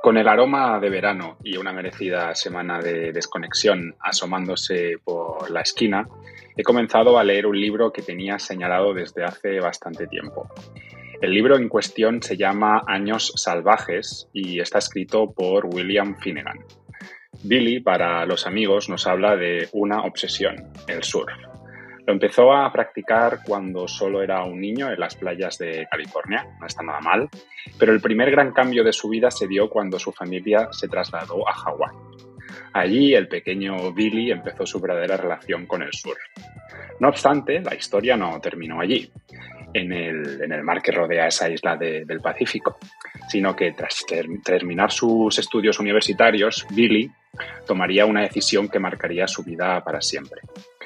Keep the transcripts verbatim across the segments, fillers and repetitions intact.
Con el aroma de verano y una merecida semana de desconexión asomándose por la esquina, he comenzado a leer un libro que tenía señalado desde hace bastante tiempo. El libro en cuestión se llama Años salvajes y está escrito por William Finnegan. Billy, para los amigos, nos habla de una obsesión, el surf. Lo empezó a practicar cuando solo era un niño en las playas de California, no está nada mal, pero el primer gran cambio de su vida se dio cuando su familia se trasladó a Hawái. Allí el pequeño Billy empezó su verdadera relación con el surf. No obstante, la historia no terminó allí, en el, en el mar que rodea esa isla de, del Pacífico, sino que tras ter- terminar sus estudios universitarios, Billy tomaría una decisión que marcaría su vida para siempre.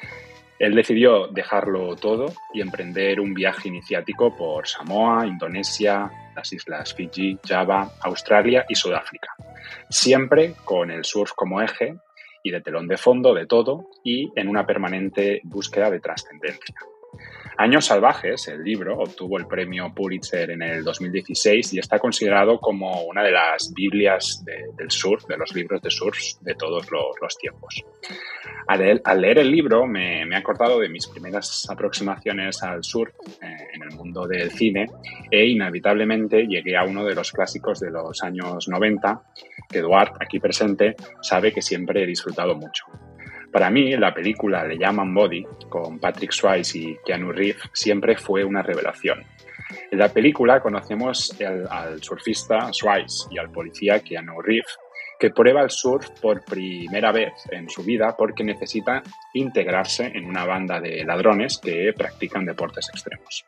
Él decidió dejarlo todo y emprender un viaje iniciático por Samoa, Indonesia, las islas Fiji, Java, Australia y Sudáfrica. Siempre con el surf como eje y de telón de fondo de todo y en una permanente búsqueda de trascendencia. Años salvajes, el libro, obtuvo el premio Pulitzer en el dos mil dieciséis y está considerado como una de las biblias de, del surf, de los libros de surf de todos los, los tiempos. Al leer, al leer el libro me, me he acordado de mis primeras aproximaciones al surf eh, en el mundo del cine e inevitablemente llegué a uno de los clásicos de los años noventa que Eduard, aquí presente, sabe que siempre he disfrutado mucho. Para mí, la película Le llaman Body, con Patrick Swayze y Keanu Reeves, siempre fue una revelación. En la película conocemos el, al surfista Swayze y al policía Keanu Reeves, que prueba el surf por primera vez en su vida porque necesita integrarse en una banda de ladrones que practican deportes extremos.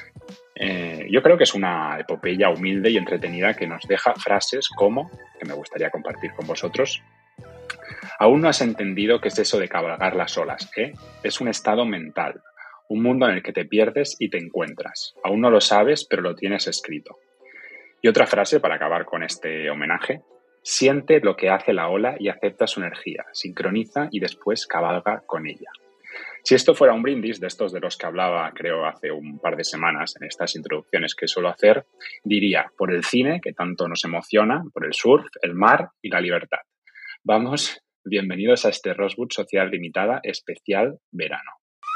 Eh, yo creo que es una epopeya humilde y entretenida que nos deja frases como, que me gustaría compartir con vosotros: aún no has entendido qué es eso de cabalgar las olas, ¿eh? Es un estado mental, un mundo en el que te pierdes y te encuentras. Aún no lo sabes, pero lo tienes escrito. Y otra frase para acabar con este homenaje: siente lo que hace la ola y acepta su energía, sincroniza y después cabalga con ella. Si esto fuera un brindis de estos de los que hablaba, creo, hace un par de semanas en estas introducciones que suelo hacer, diría por el cine, que tanto nos emociona, por el surf, el mar y la libertad. Vamos, bienvenidos a este Rosewood Sociedad Limitada especial verano.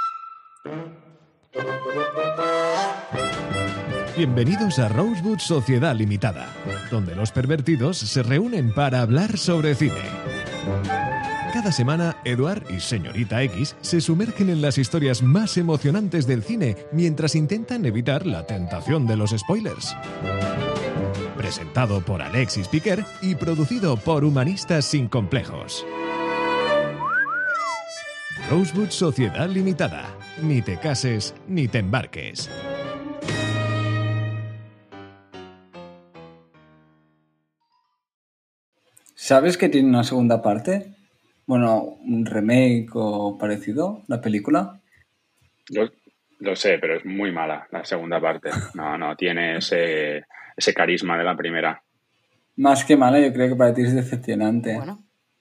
Bienvenidos a Rosewood Sociedad Limitada, donde los pervertidos se reúnen para hablar sobre cine. Cada semana, Eduard y Señorita X se sumergen en las historias más emocionantes del cine mientras intentan evitar la tentación de los spoilers. Presentado por Alexis Piquer y producido por Humanistas Sin Complejos. Rosewood Sociedad Limitada. Ni te cases ni te embarques. ¿Sabes que tiene una segunda parte? Bueno, un remake o parecido, la película. Lo, lo sé, pero es muy mala la segunda parte. No, no, tiene ese, ese carisma de la primera. Más que mala, yo creo que para ti es decepcionante. Bueno.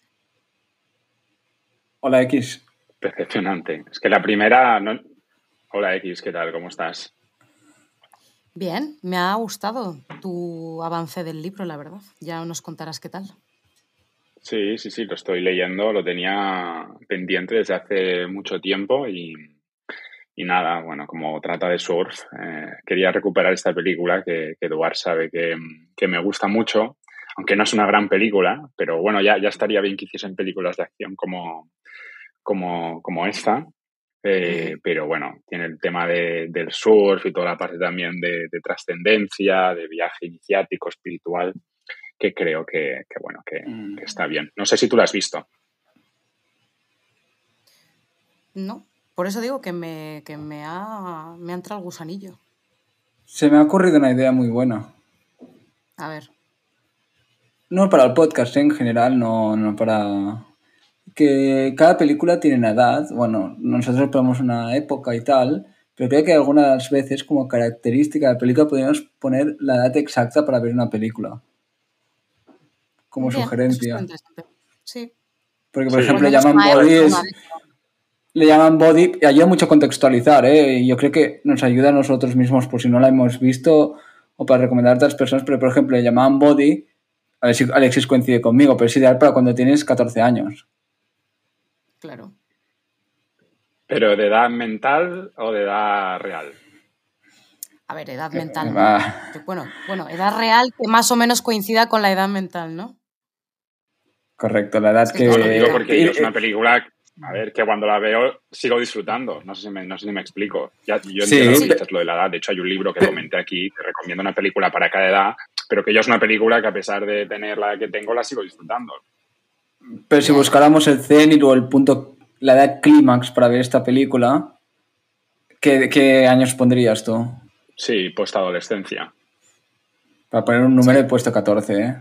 Hola, X. Decepcionante. Es que la primera... No... Hola, X, ¿qué tal? ¿Cómo estás? Bien, me ha gustado tu avance del libro, la verdad. Ya nos contarás qué tal. Sí, sí, sí, lo estoy leyendo, lo tenía pendiente desde hace mucho tiempo y, y nada, bueno, como trata de surf, eh, quería recuperar esta película que, que Eduard sabe que, que me gusta mucho, aunque no es una gran película, pero bueno, ya, ya estaría bien que hiciesen películas de acción como, como, como esta, eh, uh-huh. Pero bueno, tiene el tema de, del surf y toda la parte también de, de trascendencia, de viaje iniciático, espiritual, que creo que, que bueno, que, mm. que está bien. No sé si tú la has visto. No, por eso digo que me, que me ha, me ha entrado el gusanillo. Se me ha ocurrido una idea muy buena. A ver. No para el podcast, ¿eh? En general, no, no para... Que cada película tiene una edad. Bueno, nosotros ponemos una época y tal, pero creo que algunas veces como característica de la película podríamos poner la edad exacta para ver una película. Como Bien, sugerencia. Sí. Porque, por sí. ejemplo, le llaman body, es, le llaman body y ayuda mucho a contextualizar, ¿eh? Y yo creo que nos ayuda a nosotros mismos por si no la hemos visto o para recomendar a otras personas. Pero, por ejemplo, le llamaban body A ver si Alexis coincide conmigo, pero es ideal para cuando tienes catorce años. Claro. ¿Pero de edad mental o de edad real? A ver, edad mental, ¿no? Ah. Bueno, bueno, edad real que más o menos coincida con la edad mental, ¿no? Correcto, la edad Es que que... es No, lo digo complicado. porque yo es una película, a ver, que cuando la veo sigo disfrutando. No sé si me, no sé si me explico. Ya, yo Sí. entiendo lo que Sí. dices, lo de la edad. De hecho, hay un libro que Pe- comenté aquí que recomienda una película para cada edad, pero que yo es una película que a pesar de tener la que tengo, la sigo disfrutando. Pero si Ya, ya. buscáramos el cenit o el punto, la edad clímax para ver esta película, ¿qué, qué años pondrías tú? Sí, postadolescencia. Para poner un número Sí. he puesto catorce, ¿eh?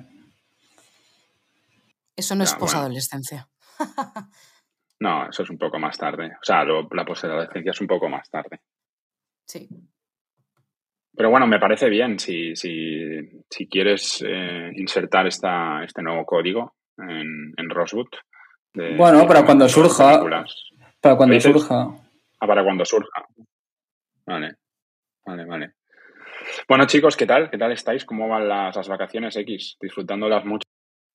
Eso no Ya, es bueno. posadolescencia. No, eso es un poco más tarde. O sea, lo- la postadolescencia es un poco más tarde. Sí. Pero bueno, me parece bien si, si, si quieres eh, insertar esta, este nuevo código en, en Rosewood. De, Bueno, de ir para cuando comentando surja, películas. para cuando ¿Lo dices? surja. Ah, para cuando surja. Vale, vale, vale. Bueno, chicos, ¿qué tal? ¿Qué tal estáis? ¿Cómo van las, las vacaciones X? ¿Disfrutándolas mucho?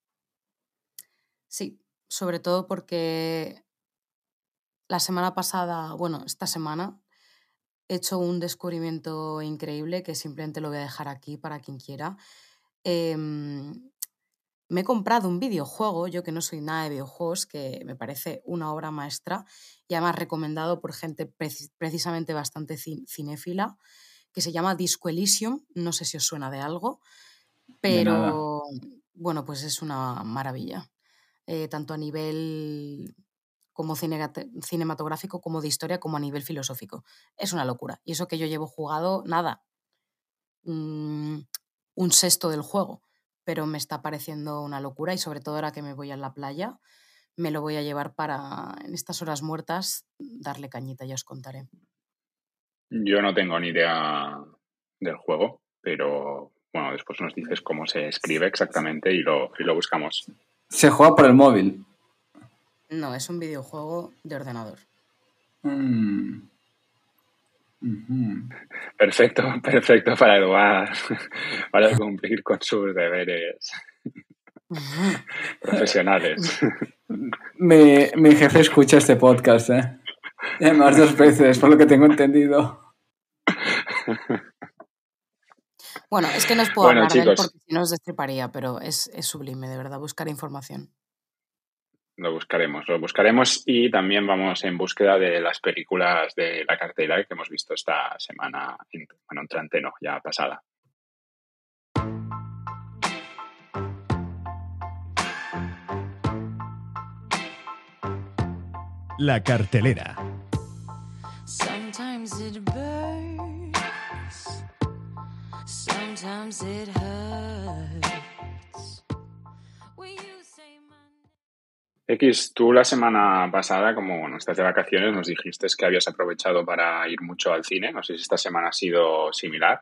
Sí, sobre todo porque la semana pasada, bueno, esta semana, he hecho un descubrimiento increíble que simplemente lo voy a dejar aquí para quien quiera. Em, me he comprado un videojuego, yo que no soy nada de videojuegos, que me parece una obra maestra y además recomendado por gente preci- precisamente bastante cin- cinéfila, que se llama Disco Elysium, no sé si os suena de algo, De nada. pero bueno, pues es una maravilla, eh, tanto a nivel como cinegate- cinematográfico, como de historia, como a nivel filosófico. Es una locura. Y eso que yo llevo jugado, nada, mm, un sexto del juego, pero me está pareciendo una locura y sobre todo ahora que me voy a la playa, me lo voy a llevar para, en estas horas muertas, darle cañita, ya os contaré. Yo no tengo ni idea del juego, pero bueno, después nos dices cómo se escribe exactamente y lo, y lo buscamos. Se juega por el móvil. No, es un videojuego de ordenador. Mm. Ujú. Perfecto, perfecto para Eduard, para cumplir con sus deberes profesionales. Mi, mi jefe escucha este podcast, ¿eh? Y además dos veces, por lo que tengo entendido. Bueno, es que no os puedo Bueno, hablar de él chicos, porque si no os destriparía, pero es, es sublime, de verdad, buscar información. lo buscaremos, lo buscaremos y también vamos en búsqueda de las películas de la cartelera que hemos visto esta semana, bueno, entrante no, ya pasada. La cartelera. Sometimes it burns, sometimes it hurts. When you say my X, tú la semana pasada, como bueno, estás de vacaciones, nos dijiste que habías aprovechado para ir mucho al cine. No sé si esta semana ha sido similar.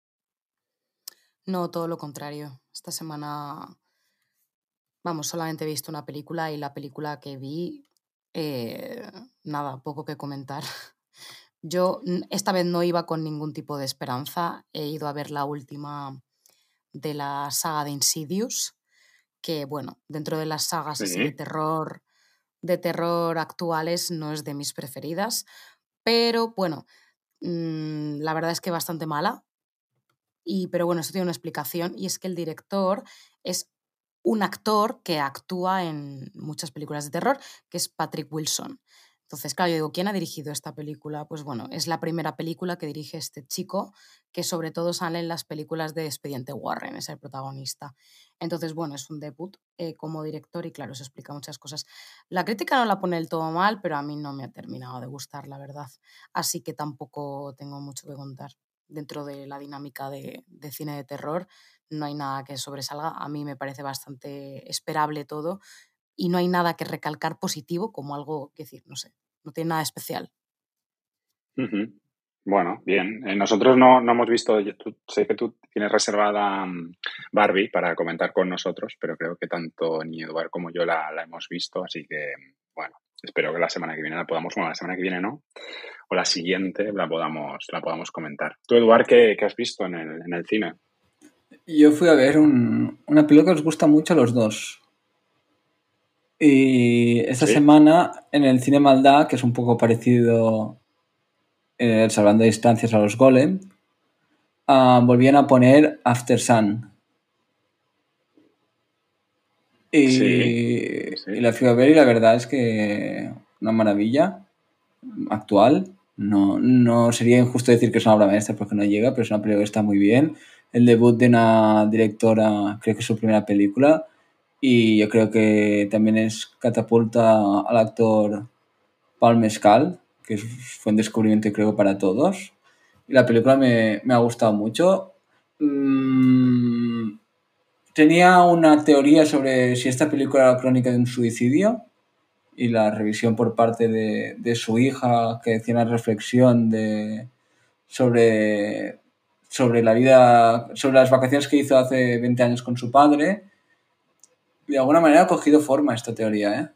No, todo lo contrario. Esta semana, vamos, solamente he visto una película y la película que vi, eh, nada, poco que comentar. Yo n- esta vez no iba con ningún tipo de esperanza. He ido a ver la última de la saga de Insidious, que bueno, dentro de las sagas así de Sí. terror, de terror actuales no es de mis preferidas, pero bueno, mm, la verdad es que bastante mala. Y, pero bueno, esto tiene una explicación y es que el director es un actor que actúa en muchas películas de terror, que es Patrick Wilson. Entonces, claro, yo digo, ¿quién ha dirigido esta película? Pues bueno, es la primera película que dirige este chico, que sobre todo sale en las películas de Expediente Warren, es el protagonista. Entonces, bueno, es un debut eh, como director y claro, eso explica muchas cosas. La crítica no la pone del todo mal, pero a mí no me ha terminado de gustar, la verdad. Así que tampoco tengo mucho que contar. Dentro de la dinámica de, de cine de terror, no hay nada que sobresalga. A mí me parece bastante esperable todo y no hay nada que recalcar positivo como algo, que decir, no sé, no tiene nada especial. Ujú. Bueno, bien. Eh, nosotros no, no hemos visto, yo- tú- sé que tú tienes reservada mm, Barbie para comentar con nosotros, pero creo que tanto ni Eduard como yo la, la hemos visto, así que, bueno, espero que la semana que viene la podamos, bueno, la semana que viene no, o la siguiente la podamos, la podamos comentar. Tú, Eduard, ¿qué, qué has visto en el, en el cine? Yo fui a ver un- una película que os gusta mucho a los dos. Y esta ¿Sí? semana en el Cine Maldá, que es un poco parecido, eh, salvando distancias a los Golem, ah, volvían a poner After Sun. Sí, Y, sí. y la fui a ver y la verdad es que una maravilla actual. No, no sería injusto decir que es una obra maestra porque no llega, pero es una película que está muy bien. El debut de una directora, creo que es su primera película. Y yo creo que también es catapulta al actor Paul Mescal, que es- fue un descubrimiento creo para todos. Y la película me, me ha gustado mucho. Mm, tenía una teoría sobre si esta película era la crónica de un suicidio y la revisión por parte de, de su hija que decía una reflexión de, sobre, sobre la vida, sobre las vacaciones que hizo hace veinte años con su padre. De alguna manera ha cogido forma esta teoría, ¿eh?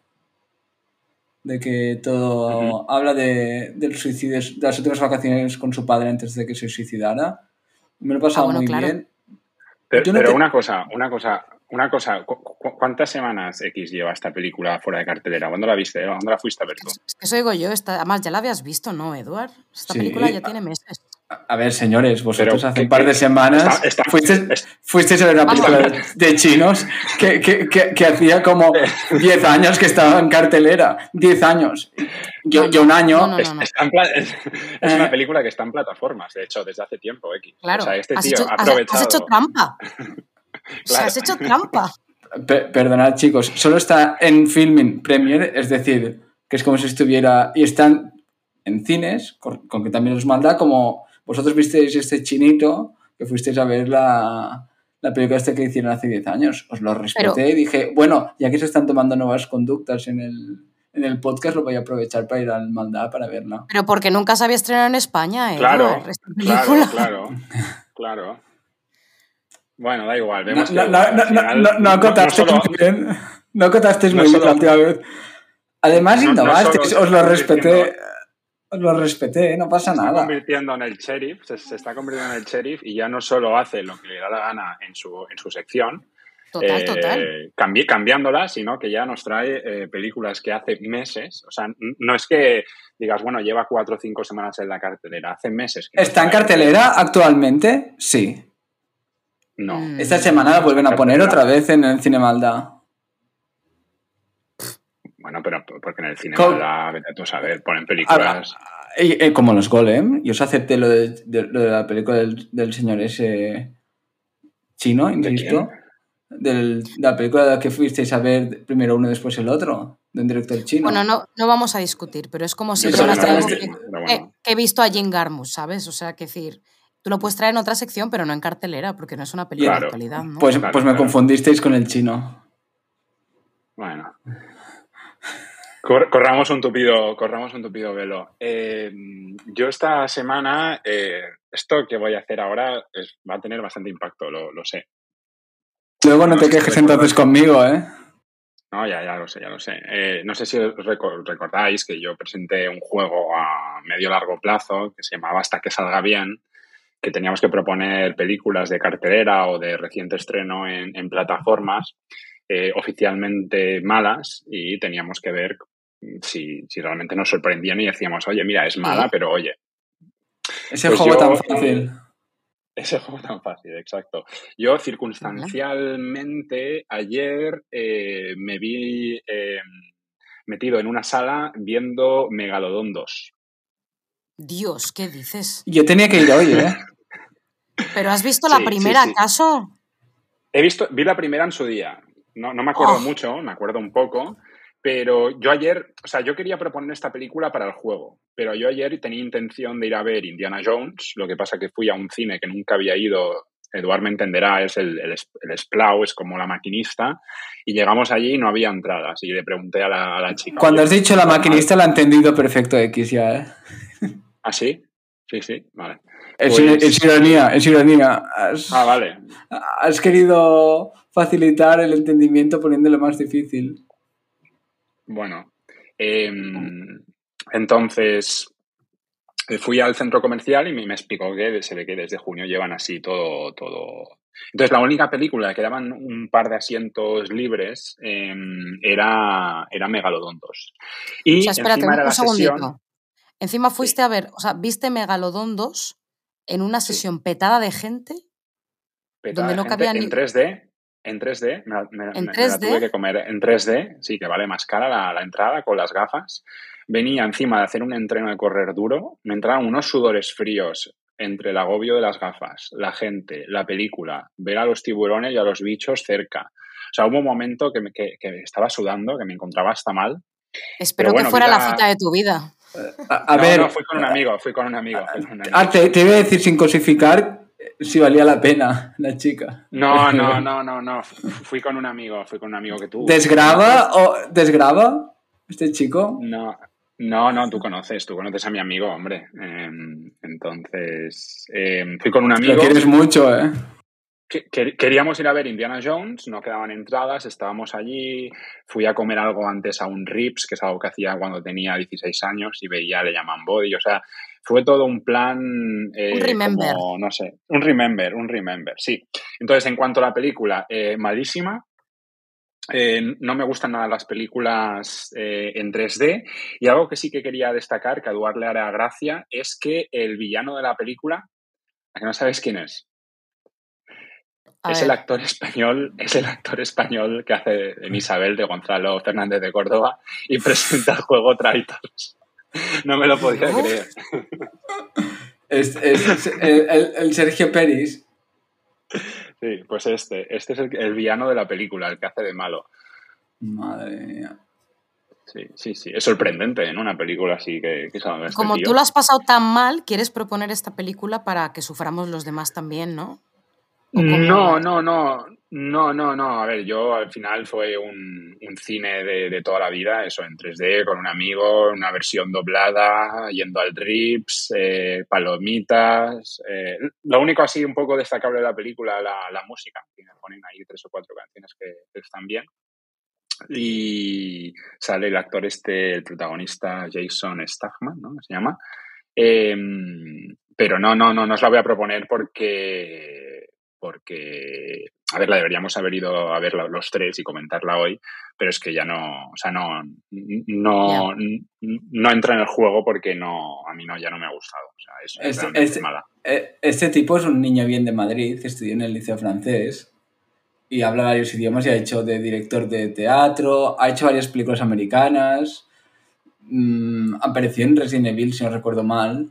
De que Ujú. todo habla de, del suicidio, de las últimas vacaciones con su padre antes de que se suicidara. Me lo he Ah, pasado bueno, muy claro. bien. Pero, Yo no pero te... una cosa, una cosa, una cosa, ¿cu- cu- ¿cuántas semanas X lleva esta película fuera de cartelera? ¿Cuándo la viste? ¿Cuándo la fuiste a ver tú? Es, es que eso digo yo, esta, además ya la habías visto, ¿no, Eduard? Esta película Sí, ya tiene meses. a ver, señores, vosotros Pero hace un que, par de que está, semanas está, fuisteis, es- fuisteis a ver una Vamos, película de, de chinos que, que, que, que hacía como diez años que estaba en cartelera. diez años. Yo, no, yo un no, no, año... no, no, es, no. está en pla- es, es una eh, película que está en plataformas, de hecho, desde hace tiempo, X. O sea, Claro, este has tío hecho, ha has, has hecho aprovechado. trampa. O sea, Claro. has hecho trampa. pe- perdonad, chicos, solo está en Filming Premiere, es decir, que es como si estuviera... Y están en cines, con, con que también os manda, como vosotros visteis este chinito que fuisteis a ver la, la película esta que hicieron hace diez años. Os lo respeté Pero, y dije, bueno, ya que se están tomando nuevas conductas en el, en el podcast, lo voy a aprovechar para ir al Maldá para verla. pero porque nunca se había estrenado en España, Eduard, Claro, esta claro, película. claro, claro. Bueno, da igual, No, vemos que no, no, igual, al no, no, final, no, no no, no acotasteis solo, muy bien. No acotasteis no muy bien la solo, última vez. Además, no, no solo innovasteis, se os está lo convirtiendo, respeté. Os lo respeté, no pasa se está nada. convirtiendo en el sheriff, se, se está convirtiendo en el sheriff y ya no solo hace lo que le da la gana en su, en su sección, Total, total. eh, cambi- cambiándola, sino que ya nos trae eh, películas que hace meses, o sea, n- no es que digas, bueno, lleva cuatro o cinco semanas en la cartelera, hace meses que nos ¿Está en trae cartelera películas. actualmente? Sí. No, Esta Mm, semana la no está vuelven en a poner cartelera. otra vez en el Cine Maldá. Bueno, pero porque en el cine Co- maldad, vete tú a saber, ponen a- películas. a- y- eh, como los Golem. Yo os acepté lo de, de- lo de la película del, del señor ese chino, ¿De quién? insisto. Del- de la película que fuisteis a ver primero uno y después el otro. De un director chino. Bueno, no, no vamos a discutir, pero es como si Yo yo creo Eso que ahora no está es en lo traigo este- que, mismo, pero que- bueno. que he visto a Jim Garmus, ¿sabes? O sea, que decir, tú lo puedes traer en otra sección, pero no en cartelera, porque no es una película de Claro, actualidad, ¿no? Pues, claro, pues me claro. confundisteis con el chino. Bueno. Cor- corramos un tupido, corramos un tupido velo. Eh, yo esta semana, eh, esto que voy a hacer ahora es- va a tener bastante impacto, lo, lo sé. Luego no No te sé si quejes entonces recordáis- conmigo, ¿eh? No, ya, ya lo sé, ya lo sé. Eh, no sé si os reco- recordáis que yo presenté un juego a medio largo plazo que se llamaba Hasta que salga bien, que teníamos que proponer películas de cartelera o de reciente estreno en, en plataformas eh, oficialmente malas y teníamos que ver si, si realmente nos sorprendían y decíamos, oye, mira, es mala, Sí. pero oye. Ese Pues juego yo, tan eh, fácil. ese juego tan fácil, exacto. Yo circunstancialmente ayer eh, me vi eh, metido en una sala viendo Megalodón dos. Dios, ¿qué dices? Yo tenía que ir hoy, ¿eh? ¿Pero has visto la Sí, sí, primera, sí. acaso? He visto, vi la primera en su día. No, no me acuerdo Oh. mucho, me acuerdo un poco. Pero yo ayer, o sea, yo quería proponer esta película para el juego, pero yo ayer tenía intención de ir a ver Indiana Jones, lo que pasa que fui a un cine que nunca había ido, Eduard me entenderá, es el, el, el Splau, es como la maquinista, y llegamos allí y no había entradas, y le pregunté a la, a la chica. Cuando oye, has dicho la normal. maquinista, la he entendido perfecto X ya, ¿eh? ¿Ah, sí? Sí, sí, vale. Es, Pues- es ironía, es ironía. Has, Ah, vale. has querido facilitar el entendimiento poniéndolo más difícil. Bueno, eh, entonces eh, fui al centro comercial y me, me explicó que se ve que desde junio llevan así todo, todo, Entonces, la única película que daban un par de asientos libres eh, era, era Megalodón dos. Y O sea, espérate, encima un, era un la sesión... segundito. Encima Sí, fuiste a ver, o sea, viste Megalodón dos en una sí. sesión petada de gente Petada donde de no cabía gente ni en tres D. En tres D, me, la- me- en me- me la tres D. tuve que comer en tres D, sí, que vale más cara la, la entrada con las gafas. Venía encima de hacer un entreno de correr duro, me entraban unos sudores fríos entre el agobio de las gafas, la gente, la película, ver a los tiburones y a los bichos cerca. O sea, hubo un momento que, me, que, que estaba sudando, que me encontraba hasta mal. Pero Espero que bueno, fuera la vida... cita de tu vida. A, a No, no, ver, fui con un amigo, fui con un amigo, fui con un amigo. ah, te, te iba a decir sin cosificar si valía la pena la chica. No, Pero no, bueno. no, no, no. Fu- Fui con un amigo, fui con un amigo que tú, tú ¿Desgraba conoces. o desgraba este chico? No, no, no, tú conoces, tú conoces a mi amigo, hombre. Eh, entonces, eh, fui con un Lo amigo. quieres mucho, ¿eh? que- que- Queríamos ir a ver Indiana Jones, no quedaban entradas, estábamos allí. Fui a comer algo antes a un Rips, que es algo que hacía cuando tenía dieciséis años y veía Le Llaman Body. O sea, fue todo un plan eh, Un remember. como, no sé, un remember, un remember, sí. Entonces, en cuanto a la película, eh, malísima. Eh, no me gustan nada las películas eh, en tres D, y algo que sí que quería destacar, que a Eduard le hará gracia, es que el villano de la película, ¿a que no sabes quién es? A Es ver. el actor español, es el actor español que hace en Isabel de Gonzalo Fernández de Córdoba y presenta el juego Traitors. No me lo podía Uf. creer. Es, es- es el, el- el Sergio Peris. Sí, pues este, este es el, el villano de la película, el que hace de malo. Madre mía. Sí, sí, sí. Es sorprendente, ¿no? Una película así que, que salga este Como tío. tú lo has pasado tan mal, ¿quieres proponer esta película para que suframos los demás también, no? ¿O cómo No, va no, esto? no, no, no, no. A ver, yo al final fue un, un cine de, de toda la vida, eso en tres D, con un amigo, una versión doblada, yendo al Rips, eh, palomitas. eh, Lo único así un poco destacable de la película, la, la música, que me ponen ahí tres o cuatro canciones que, que están bien. Y sale el actor este, el protagonista Jason Statham, ¿no? Se llama. Eh, pero no, no, no, no os la voy a proponer porque, porque, a ver, la deberíamos haber ido a ver los tres y comentarla hoy, pero es que ya no, o sea, no, no, no entra en el juego porque no, a mí no, ya no me ha gustado, o sea, es, es Este, realmente este- mala. eh, este tipo es un niño bien de Madrid, que estudió en el liceo francés y habla varios idiomas y ha hecho de director de teatro, ha hecho varias películas americanas, mm, apareció en Resident Evil, si no recuerdo mal.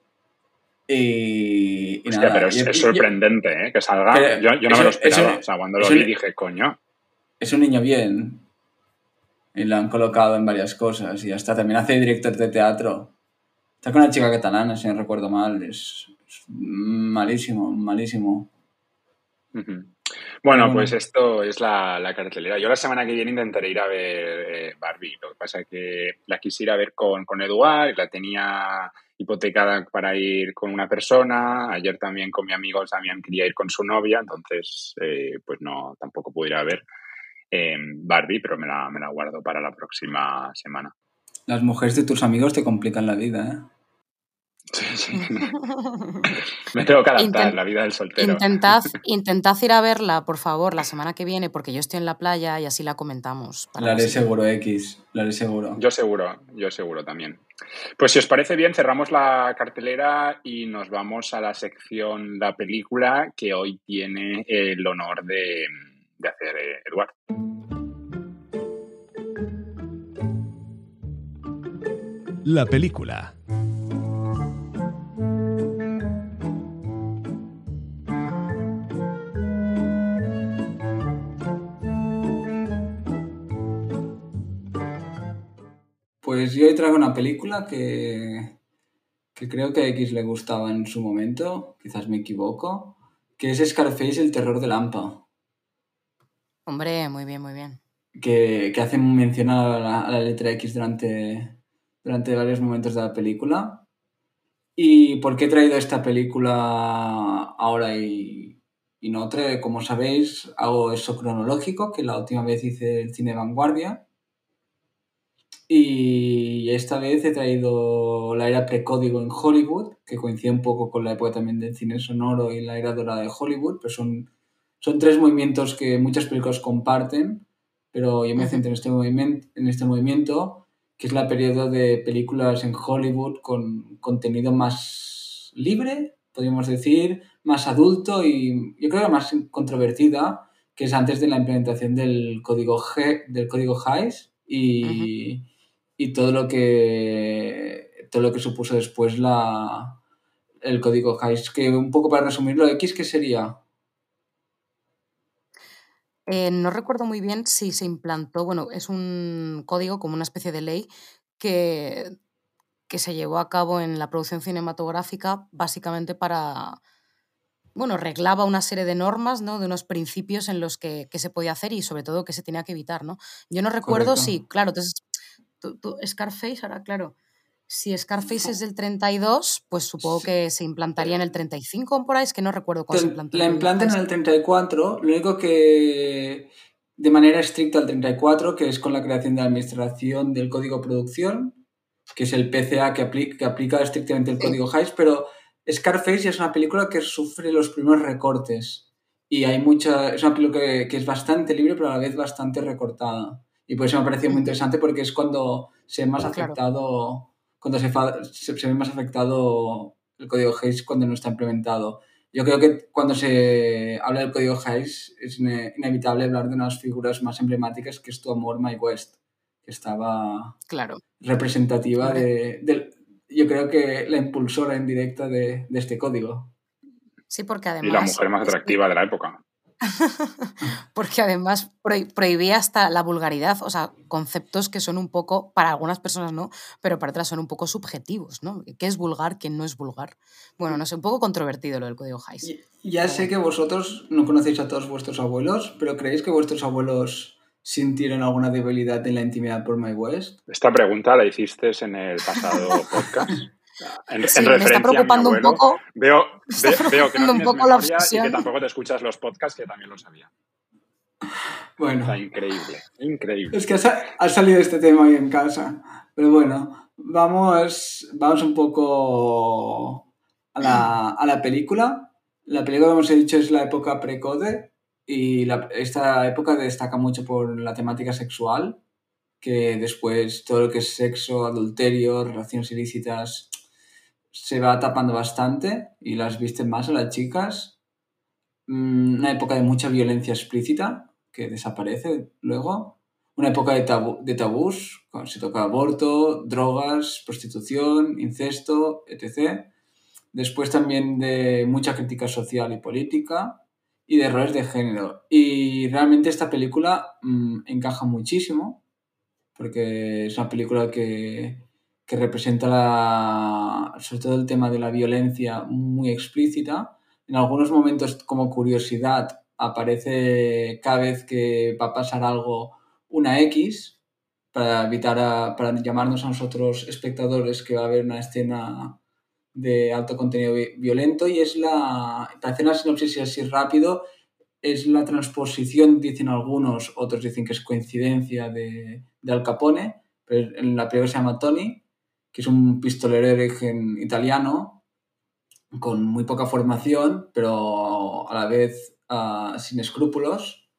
Y, y Hostia, nada. pero es, y- es y- sorprendente, ¿eh? Que salga. Pero Yo, yo no es me lo un- es esperaba, un- o sea, cuando es lo vi un- dije, coño. es un niño bien. Y lo han colocado en varias cosas y hasta también hace director de teatro. Está con una chica catalana, si no recuerdo mal. Es, es malísimo, malísimo. Ujú. Bueno, Pero pues bueno. esto es la, la cartelera. Yo la semana que viene intentaré ir a ver eh, Barbie. Lo que pasa es que la quise ir a ver con, con Eduard, la tenía hipotecada para ir con una persona. Ayer también con mi amigo también quería ir con su novia, entonces eh, pues no, tampoco pude ir a ver eh, Barbie, pero me la, me la guardo para la próxima semana. Las mujeres de tus amigos te complican la vida, ¿eh? Sí, sí. Me tengo que adaptar, Inten- la vida del soltero. Intentad, intentad ir a verla, por favor, la semana que viene, porque yo estoy en la playa y así la comentamos. Para La la haré siguiente. seguro, X. La haré seguro. Yo seguro, yo seguro también. Pues si os parece bien, cerramos la cartelera y nos vamos a la sección La película que hoy tiene el honor de, de hacer eh, Eduard. La película. Pues yo hoy traigo una película que, que creo que a X le gustaba en su momento, quizás me equivoco, que es Scarface, el terror de Lampa, Hombre, muy bien, muy bien. que, que hace mención a la, a la letra X durante, durante varios momentos de la película. ¿Y por qué he traído esta película ahora y, y no otra? Como sabéis, hago eso cronológico, que la última vez hice el cine de vanguardia. Y esta vez he traído la era precódigo en Hollywood, que coincide un poco con la época también del cine sonoro y la era dorada de Hollywood, pero son Son tres movimientos que muchas películas comparten, pero yo me Ujú. centro en este movimiento, en este movimiento, que es la periodo de películas en Hollywood con contenido más libre, podríamos decir, más adulto y yo creo que más controvertida, que es antes de la implementación del código G, del código Hays Ujú. y, y todo lo que todo lo que supuso después la, el código Hays. Que un poco para resumirlo, X, ¿qué sería? Eh, no recuerdo muy bien si se implantó, bueno, es un código como una especie de ley que, que se llevó a cabo en la producción cinematográfica básicamente para, bueno, reglaba una serie de normas, ¿no? De unos principios en los que, que se podía hacer y sobre todo que se tenía que evitar, ¿no? Yo no recuerdo Correcto. si, claro, entonces, tú- tú- Scarface, ahora claro, si Scarface es del treinta y dos, pues supongo Sí. que se implantaría en el treinta y cinco o por ahí, es que no recuerdo cuándo se Te- implantó el La código implantan en Hays. el treinta y cuatro, lo único que de manera estricta el treinta y cuatro, que es con la creación de la Administración del Código Producción, que es el P C A que, apli- que aplica estrictamente el Sí, código Hays, pero Scarface ya es una película que sufre los primeros recortes y hay mucha, es una película que, que es bastante libre pero a la vez bastante recortada y por eso me ha parecido muy ujú, interesante porque es cuando se ve más claro. afectado, cuando se, fa- se, se ve más afectado el código Hays cuando no está implementado. Yo creo que cuando se habla del código Hays es ine- inevitable hablar de unas figuras más emblemáticas que es tu amor, Mae West, que estaba Claro, representativa hombre. de, del- yo creo que la impulsora indirecta de, de este código. Sí, porque Y la además mujer más es que atractiva de la época. porque además prohi- prohibía hasta la vulgaridad, o sea, conceptos que son un poco, para algunas personas no, pero para otras son un poco subjetivos, ¿no? ¿Qué es vulgar? ¿Quién no es vulgar? Bueno, no sé, un poco controvertido lo del código Hays, Y- Ya pero sé bueno. que vosotros no conocéis a todos vuestros abuelos, pero ¿creéis que vuestros abuelos sintieron alguna debilidad en la intimidad por Mae West? Esta pregunta la hiciste en el pasado podcast. En, en Sí, me está referencia a mi preocupando un abuelo, poco, veo, me está ve- veo que no preocupando un tienes poco la memoria y que obsesión. tampoco te escuchas los podcasts, que también lo sabía. O sea, Bueno, increíble, increíble. es que ha, sa- ha salido este tema hoy en casa. Pero bueno, vamos, vamos un poco a la, a la película. La película, como os he dicho, es la época pre-code y la- esta época destaca mucho por la temática sexual, que después todo lo que es sexo, adulterio, relaciones ilícitas se va tapando bastante y las visten más a las chicas. Mm, Una época de mucha violencia explícita que desaparece luego. Una época de, tabú, de tabús, cuando se toca aborto, drogas, prostitución, incesto, etcétera. Después también de mucha crítica social y política y de roles de género. Y realmente esta película mmm, encaja muchísimo porque es una película que, que representa la, sobre todo el tema de la violencia muy explícita. En algunos momentos, como curiosidad, aparece cada vez que va a pasar algo una X para evitar a- para llamarnos a nosotros espectadores que va a haber una escena de alto contenido vi- violento y es la, para hacer una sinopsis así rápido, es la transposición, dicen algunos, otros dicen que es coincidencia de, de Al Capone, pero en la película se llama Tony, que es un pistolero de origen italiano con muy poca formación, pero a la vez uh, sin escrúpulos,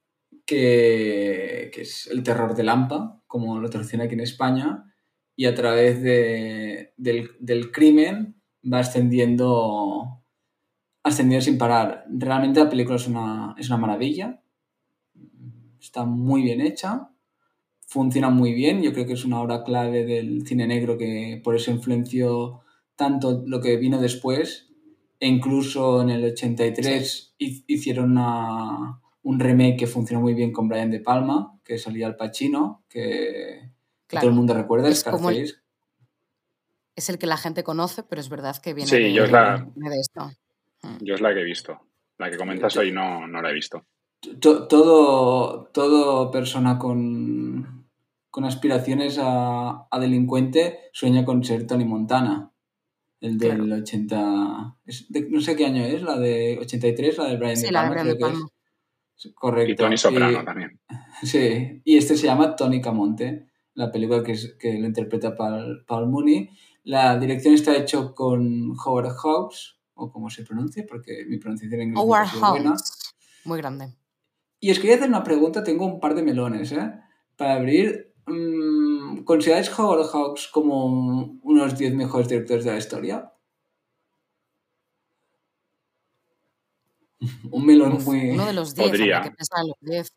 que, que, es el terror de Lampa, como lo traducen aquí en España, y a través de, del, del crimen va ascendiendo, ascendiendo sin parar. Realmente la película es una, es una maravilla, está muy bien hecha, funciona muy bien, yo creo que es una obra clave del cine negro que por eso influenció tanto lo que vino después, e incluso en el Sí, ochenta y tres hicieron una, un remake que funcionó muy bien con Brian De Palma, que salía Al Pacino, que, que todo el claro. mundo recuerda, Es como el, Scarface. es el que la gente conoce, pero es verdad que viene Sí, yo es de, la, viene de esto. Mm, yo es la que he visto. La que comentas hoy no, no la he visto. To- todo, todo persona con, con aspiraciones a, a delincuente sueña con ser Tony Montana. El claro. del ochenta... es de- no sé qué año es, la de ochenta y tres, la de Brian De Sí, la de Palma, Brian De creo que Palma. es. Sí, Y Tony correcto. Soprano Y, también. sí, y este se llama Tony Camonte, la película que, es, que lo interpreta Paul, Paul Mooney. La dirección está hecho con Howard Hawks, o como se pronuncia, porque mi pronunciación en inglés nunca ha Howard sido buena. Hawks. muy grande. Y os quería hacer una pregunta, tengo un par de melones, ¿eh? Para abrir. mm, ¿Consideráis Howard Hawks como unos diez mejores directores de la historia? Un melón Uf, muy... uno de los diez, habría que Podría. pensar en los diez.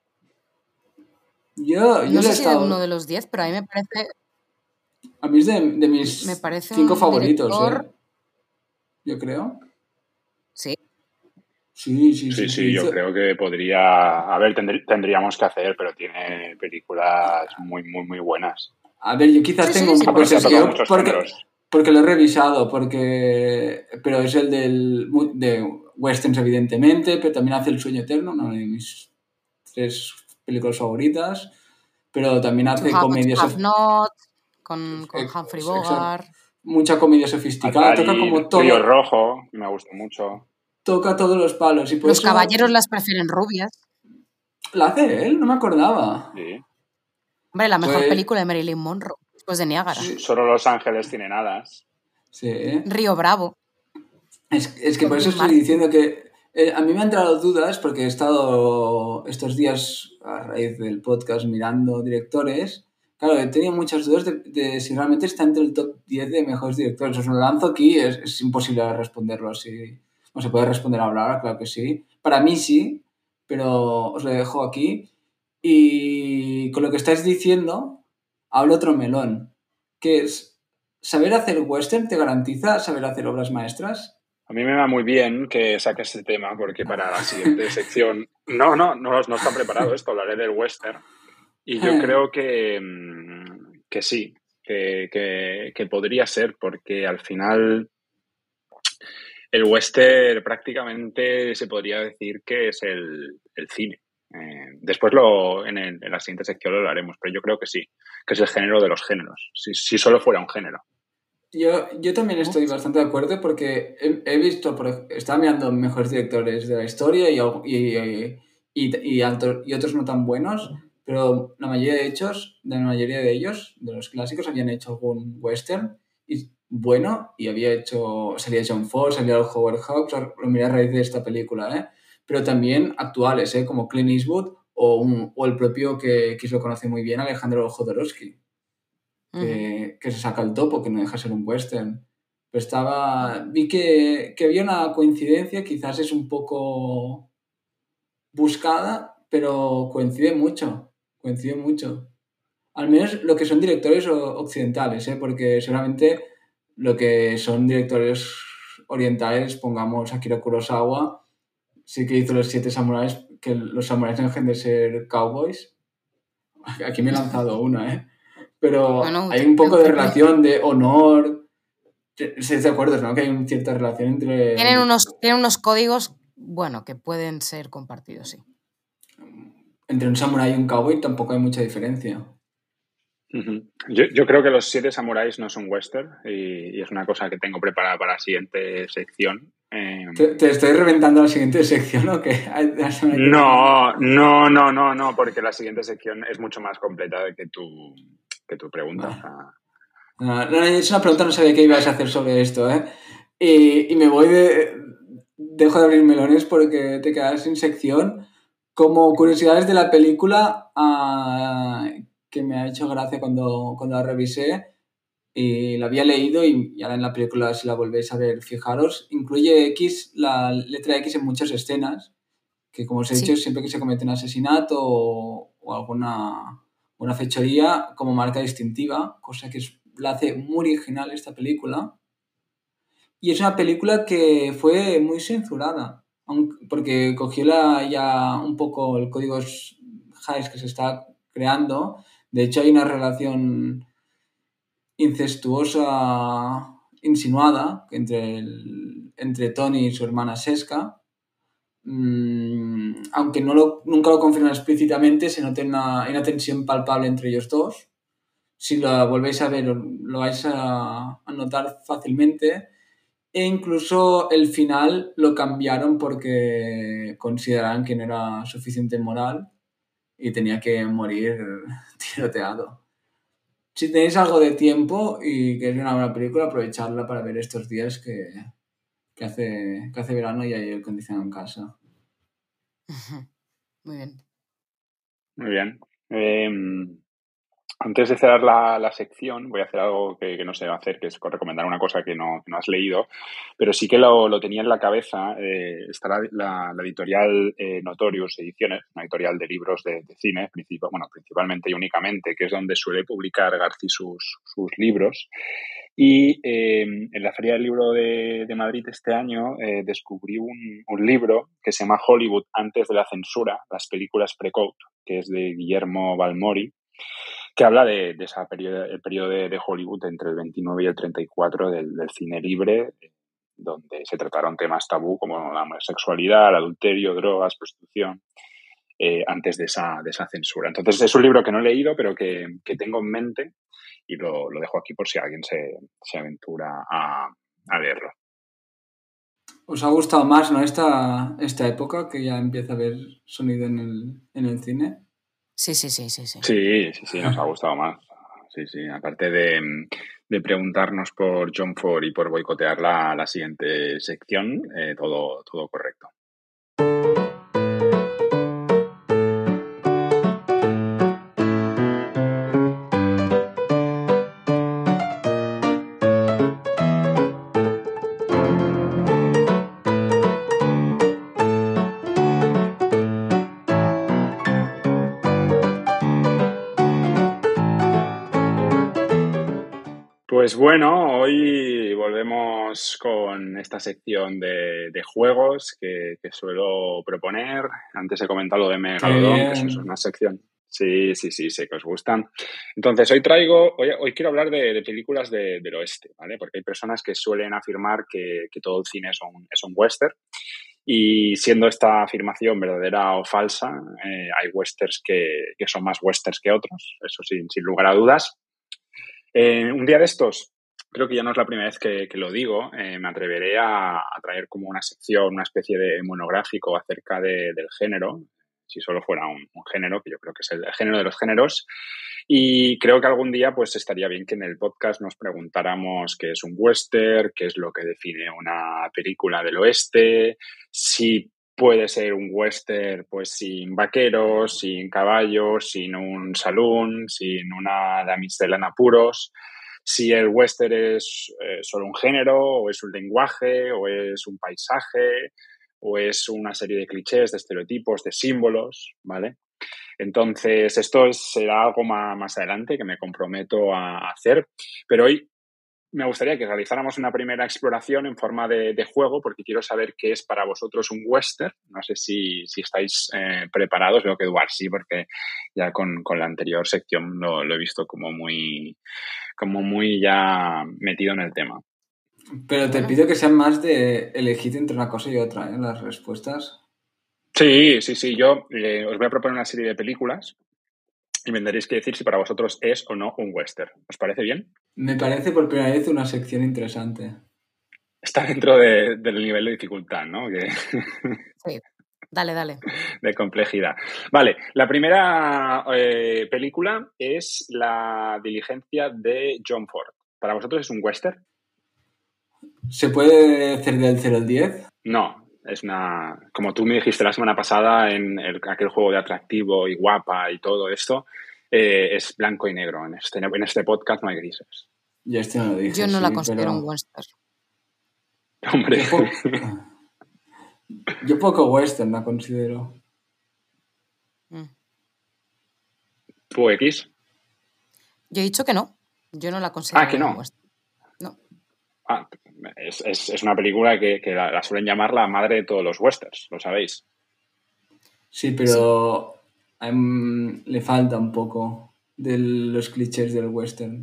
Yo, yo No lo he sé si de uno estado... de los diez, pero a mí me parece, A mí es de, de me mis parece cinco un favoritos, ¿eh? director. Yo creo. Sí, Sí, sí, Sí, sí, sí. sí, yo Hizo... creo que podría. A ver, tendr- tendríamos que hacer, pero tiene películas muy, muy, muy buenas. A ver, yo quizás sí, tengo sí, un sí, poco por Aparte, ha eso tocado digo. sesgueo muchos porque, géneros. porque lo he revisado, porque... Pero es el del... mu- de westerns, evidentemente, pero también hace El sueño eterno, una de mis tres películas favoritas. Pero también To hace Have or To comedias... Have sof- Not, con, con Humphrey ex- exacto. Bogart. Mucha comedia sofisticada. Toca Atari, como Río todo... Rojo, me gusta mucho. Toca todos los palos. Y por Los eso... caballeros las prefieren rubias. ¿La hace él? No me acordaba. Sí. Hombre, la mejor Pues... película de Marilyn Monroe, después de Niágara. Sí. Solo Los Ángeles tienen alas. Sí. Río Bravo, Es, es que con por eso Dean estoy Martin. diciendo que eh, a mí me han entrado dudas porque he estado estos días a raíz del podcast mirando directores. Claro, he tenido muchas dudas de, de si realmente está entre el top diez de mejores directores. Os lo lanzo aquí, es, es imposible responderlo así. No se puede responder ahora, claro que sí. Para mí sí, pero os lo dejo aquí. Y con lo que estáis diciendo, hablo otro melón, que es, ¿saber hacer western te garantiza saber hacer obras maestras? A mí me va muy bien que saques este tema porque para la siguiente sección... No, no, no, no está preparado esto, hablaré del western. Y yo creo que, mm, que sí, que, que, que podría ser, porque al final el western prácticamente se podría decir que es el, el cine. Eh, después lo, en, el- en la siguiente sección lo hablaremos, pero yo creo que sí, que es el género de los géneros, si, si solo fuera un género. Yo, yo también estoy bastante de acuerdo porque he, he visto, por, ej- estaba mirando mejores directores de la historia y, algo- y, y, y, y alto- y otros no tan buenos, pero la mayoría de hechos, de la mayoría de ellos, de los clásicos, habían hecho algún western y bueno, y había hecho, salía John Ford, salía el Howard Hawks, lo miré a raíz de esta película, ¿eh? Pero también actuales, ¿eh? Como Clint Eastwood o, un, o el propio que, que lo conoce muy bien, Alejandro Jodorowsky. Ujú. que, que se saca el topo, que no deja de ser un western. Pero estaba. Vi que, que había una coincidencia, quizás es un poco buscada, pero coincide mucho. Coincide mucho. Al menos lo que son directores o- occidentales, ¿eh? Porque seguramente lo que son directores orientales, pongamos Akira Kurosawa, sí que hizo los siete samuráis, que los samuráis no dejen de ser cowboys. Aquí me he lanzado una, ¿eh? Pero Bueno, un hay un triple, poco un de triple. relación de honor. ¿Estáis de acuerdo, no? Que hay una cierta relación entre, Tienen unos, tienen unos códigos, bueno, que pueden ser compartidos, sí. entre un samurái y un cowboy, tampoco hay mucha diferencia. Ujú. Yo, yo creo que los siete samuráis no son western y, y es una cosa que tengo preparada para la siguiente sección. Eh, ¿Te, te estoy reventando la siguiente sección o qué? La semana que viene. no, no, no, no, no, porque la siguiente sección es mucho más completa que tu, que tu pregunta. Vale. O sea, No, no, es una pregunta, no sabía qué ibas a hacer sobre esto, ¿eh? Y, y me voy de... Dejo de abrir melones porque te quedas sin sección. Como curiosidades de la película, ah, que me ha hecho gracia cuando, cuando la revisé, y la había leído y, y ahora en la película, si la volvéis a ver, fijaros, incluye X, la letra X en muchas escenas, que como os he dicho, Sí. siempre que se comete un asesinato o, o alguna una fechoría como marca distintiva, cosa que es, la hace muy original esta película. Y es una película que fue muy censurada, aun- porque cogió la, ya un poco el código Hays que se está creando. De hecho, hay una relación incestuosa insinuada entre, el- entre Tony y su hermana Seska. Mm, aunque no lo, nunca lo confirman explícitamente, se nota una, hay una tensión palpable entre ellos dos. Si la volvéis a ver, lo vais a, a notar fácilmente. E incluso el final lo cambiaron porque consideraban que no era suficiente moral y tenía que morir tiroteado. Si tenéis algo de tiempo y queréis una buena película, aprovechadla para ver estos días que, que, hace, que hace verano y hay aire acondicionado en casa. Muy bien. Muy bien. Eh, antes de cerrar la, la sección, voy a hacer algo que, que no sé hacer, que es recomendar una cosa que no, que no has leído, pero sí que lo, lo tenía en la cabeza. Eh, está la, la, la editorial eh, Notorious Ediciones, una editorial de libros de, de cine, principal, bueno, principalmente y únicamente, que es donde suele publicar Garci sus, sus libros. Y eh, en la Feria del Libro de, de Madrid este año eh, descubrí un, un libro que se llama Hollywood antes de la censura, las películas pre-code, que es de Guillermo Balmori, que habla de, de ese periodo, el periodo de, de Hollywood entre el veintinueve y el treinta y cuatro del, del cine libre, donde se trataron temas tabú como la homosexualidad, el adulterio, drogas, prostitución, eh, antes de esa, de esa censura. Entonces es un libro que no he leído, pero que, que tengo en mente y lo, lo dejo aquí por si alguien se, se aventura a, a leerlo. ¿Os ha gustado más, no, esta, esta época que ya empieza a haber sonido en el, en el cine? Sí, sí, sí, sí, sí. Sí, sí, sí, nos ha gustado más. Sí, sí, aparte de, de preguntarnos por John Ford y por boicotear la, la siguiente sección, eh, todo, todo correcto. Pues bueno, hoy volvemos con esta sección de, de juegos que, que suelo proponer. Antes he comentado lo de ¡Qué Megalodon, que eso es bien! una sección. Sí, sí, sí, sé que os gustan. Entonces, hoy traigo, hoy, hoy quiero hablar de, de películas de- del oeste, ¿vale? Porque hay personas que suelen afirmar que, que todo el cine es un, es un western. Y siendo esta afirmación verdadera o falsa, eh, hay westerns que, que son más westerns que otros, eso sin, sin lugar a dudas. Eh, un día de estos, creo que ya no es la primera vez que, que lo digo, eh, me atreveré a, a traer como una sección, una especie de monográfico acerca de- del género, si solo fuera un, un género, que yo creo que es el género de los géneros. Y creo que algún día pues estaría bien que en el podcast nos preguntáramos qué es un western, qué es lo que define una película del oeste, si puede ser un western pues sin vaqueros, sin caballos, sin un saloon, sin una damisela en apuros, si el western es eh, solo un género o es un lenguaje o es un paisaje o es una serie de clichés, de estereotipos, de símbolos, ¿vale? Entonces, esto es- será algo más, más adelante que me comprometo a hacer, pero hoy me gustaría que realizáramos una primera exploración en forma de, de juego, porque quiero saber qué es para vosotros un western. No sé si, si estáis eh, preparados. Veo que Eduard sí, porque ya con, con la anterior sección lo, lo he visto como muy, como muy ya metido en el tema. Pero te Bueno, pido que sean más de elegir entre una cosa y otra, ¿eh? Las respuestas. Sí, sí, sí. Yo eh, os voy a proponer una serie de películas y me tendréis que decir si para vosotros es o no un western. ¿Os parece bien? Me parece por primera vez una sección interesante. Está dentro de- del nivel de dificultad, ¿no? Que, sí. Dale, dale. de complejidad. Vale, la primera eh, película es La diligencia de John Ford. ¿Para vosotros es un western? ¿Se puede hacer del cero al diez? No, es una... Como tú me dijiste la semana pasada en el- aquel juego de atractivo y guapa y todo esto, eh, es blanco y negro. En este, en este podcast no hay grises. Ya este no lo dije, Yo no la sí, considero un pero western. Hombre, yo, po- yo poco western la considero. Mm. ¿tú X? Yo he dicho que no. Yo no la Ah, considero que un no. western. No. Ah, es, es- es una película que, que la, la suelen llamar la madre de todos los westerns, lo sabéis. Sí, Sí. pero em, le falta un poco de los clichés del western.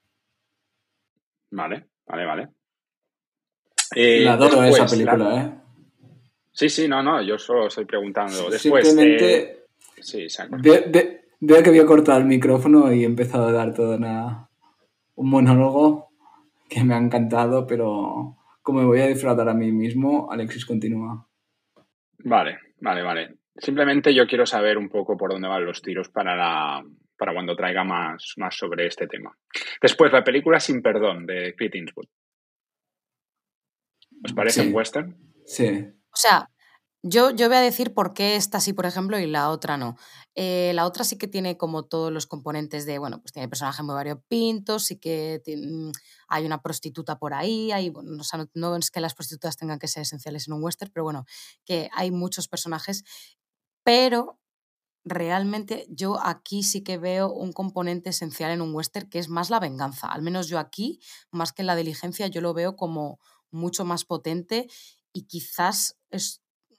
Vale, vale, vale. La Eh, adoro esa después, la... película, ¿eh? Sí, sí, no, no, yo solo estoy preguntando. Después, eh... Simplemente sí, se ha cortado. ve- ve- veo que había cortado el micrófono y he empezado a dar todo una, un monólogo que me ha encantado, pero como me voy a defraudar a mí mismo, Alexis continúa. Vale, vale, vale. Simplemente yo quiero saber un poco por dónde van los tiros para la... para cuando traiga más, más sobre este tema. Después, la película Sin Perdón, de Clint Eastwood. ¿Os parece un Sí, western? sí. O sea, Yo, yo voy a decir por qué esta sí, por ejemplo, y la otra no. Eh, la otra sí que tiene como todos los componentes de, bueno, pues tiene personajes muy variopintos, sí que ti- mm, hay una prostituta por ahí, hay, bueno, no, o sea, no- no es que las prostitutas tengan que ser esenciales en un western, pero bueno, que hay muchos personajes, pero realmente yo aquí sí que veo un componente esencial en un western que es más la venganza. Al menos yo aquí, más que la diligencia, yo lo veo como mucho más potente y quizás es,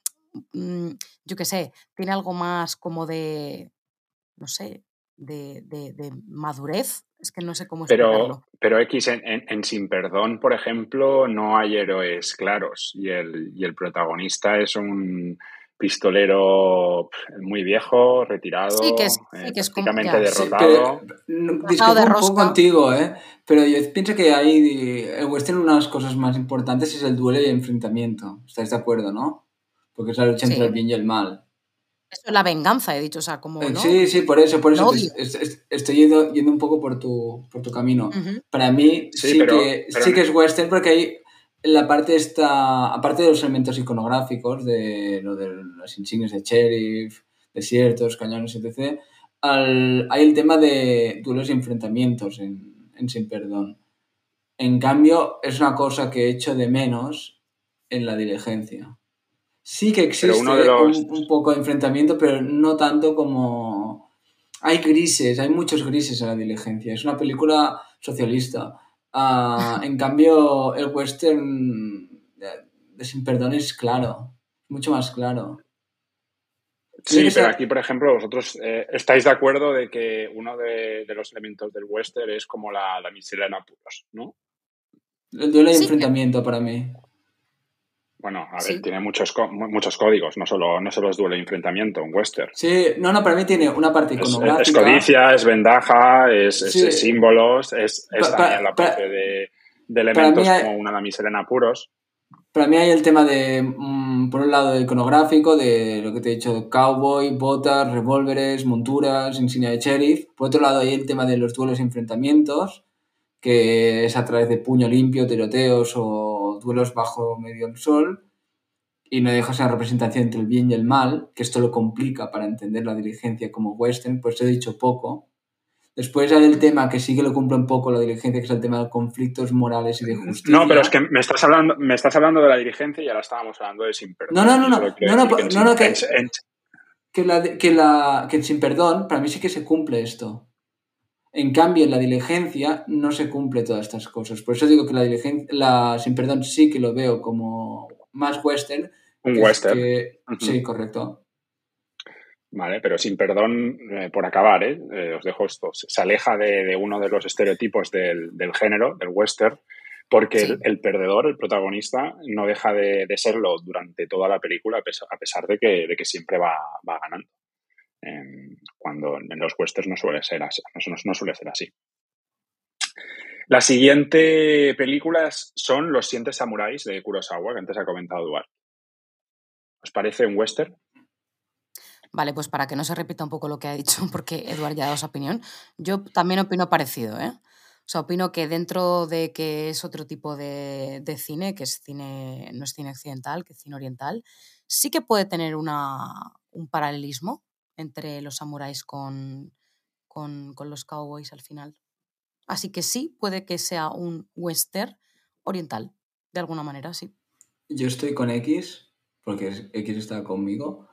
mm, yo qué sé, tiene algo más como de, no sé, de, de- de madurez. Es que no sé cómo Pero, explicarlo. pero X, en, en- en Sin Perdón, por ejemplo, no hay héroes claros y el, y el protagonista es un pistolero pf, muy viejo, Sí, que es, retirado, sí, eh, que es como, prácticamente ya, Sí, pero derrotado. no, pasado discrepo de un poco rosca. contigo, ¿eh? Pero yo pienso que hay el western una de las cosas más importantes es el duelo y el enfrentamiento. ¿Estáis de acuerdo, no? Porque es la lucha entre Sí, el bien y el mal. eso es la venganza, he dicho, o sea, como, Eh, ¿no? Sí, sí, por eso, por El eso te- odio. es- es- estoy yendo, yendo un poco por tu, por tu camino. Ujú. Para mí Sí, sí pero, que, pero sí que es western porque hay la parte esta, aparte de los elementos iconográficos, de lo de las insignias de sheriff, desiertos, cañones, etcétera, al- hay el tema de duelos y enfrentamientos en, en Sin Perdón. En cambio, es una cosa que echo de menos en la diligencia. Sí que pero uno de existe los... un, un poco de enfrentamiento, pero no tanto como... Hay grises, hay muchos grises en la diligencia. Es una película socialista. Ah, en cambio, el western de, de Sin Perdón es claro, mucho más claro. Tiene que Sí, pero ser aquí, por ejemplo, vosotros eh, estáis de acuerdo de que uno de, de los elementos del western es como la, la miseria en apuros, ¿no? el duelo y Sí, eh, enfrentamiento para mí. Bueno, a ver, sí, tiene muchos, co- mu- muchos códigos, no solo, no solo es duelo y enfrentamiento, un western. Sí, no, no, para mí tiene una parte Es, es iconográfica. codicia, es ventaja, es, es- Sí, es símbolos, es, es pa- también pa- la parte pa- de, de para mí elementos hay, como una damisela en apuros. Para mí hay el tema de, mm, por un lado, iconográfico, de lo que te he dicho, cowboy, botas, revólveres, monturas, insignia de sheriff. Por otro lado, hay el tema de los duelos y enfrentamientos, que es a través de puño limpio, tiroteos o duelos bajo medio el sol. Y no deja esa representación entre el bien y el mal, que esto lo complica para entender la diligencia como western, pues he dicho poco. Después hay el ujú. tema que sí que lo cumple un poco la diligencia, que es el tema de conflictos morales y de No, pero es justicia. que me estás hablando, me estás hablando de la dirigencia y ahora estábamos hablando de sin No, perdón. no, no, Yo no, solo quiero no, no, decir que en, no, sin, no, en- que, en- que, la, que, la, que sin perdón, para mí sí que se cumple esto. En cambio, en la diligencia no se cumple todas estas cosas. Por eso digo que la diligencia, la sin perdón sí que lo veo como más western, un que es western. que... Ujú. Sí, correcto. Vale, pero sin perdón, eh, por acabar, ¿eh? Eh, os dejo esto. Se se aleja de, de uno de los estereotipos del, del género, del western, porque el, Sí, el perdedor, el protagonista, no deja de, de serlo durante toda la película, a pesar, a pesar de, que, de que siempre va, va ganando. Eh, cuando en los westerns no suele ser así. No, no- no suele ser así. La siguiente película son Los Siete Samuráis de Kurosawa, que antes ha comentado Duarte. ¿Os parece un western? vale, pues para que no se repita un poco lo que ha dicho, porque Eduard ya ha dado su opinión, yo también opino parecido, ¿eh? O sea, opino que dentro de que es otro tipo de, de cine, que es cine, no es cine occidental, que es cine oriental, sí que puede tener una, un paralelismo entre los samuráis con, con, con los cowboys al final. Así que sí, puede que sea un western oriental, de alguna manera, sí. Yo estoy con X, porque es- X está conmigo.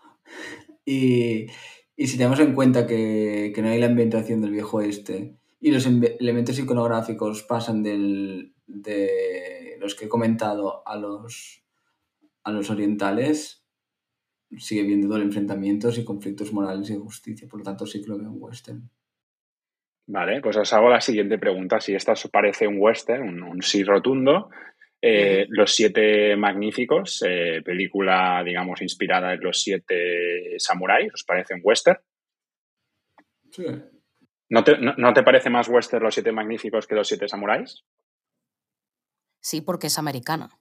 Y, y si tenemos en cuenta que, que no hay la ambientación del viejo oeste y los embe- elementos iconográficos pasan del, de los que he comentado a los, a los orientales, sigue viendo doble enfrentamientos y conflictos morales y de justicia. Por lo tanto, sí que lo veo en western. Vale, pues os hago la siguiente pregunta. Si esta os parece un western, un, un sí rotundo, eh, Ujú. Los Siete Magníficos, eh, película, digamos, inspirada en los siete samuráis, ¿os parece un western? Sí. ¿No te, no, no te parece más western Los Siete Magníficos que Los Siete Samuráis? Sí, porque es americana,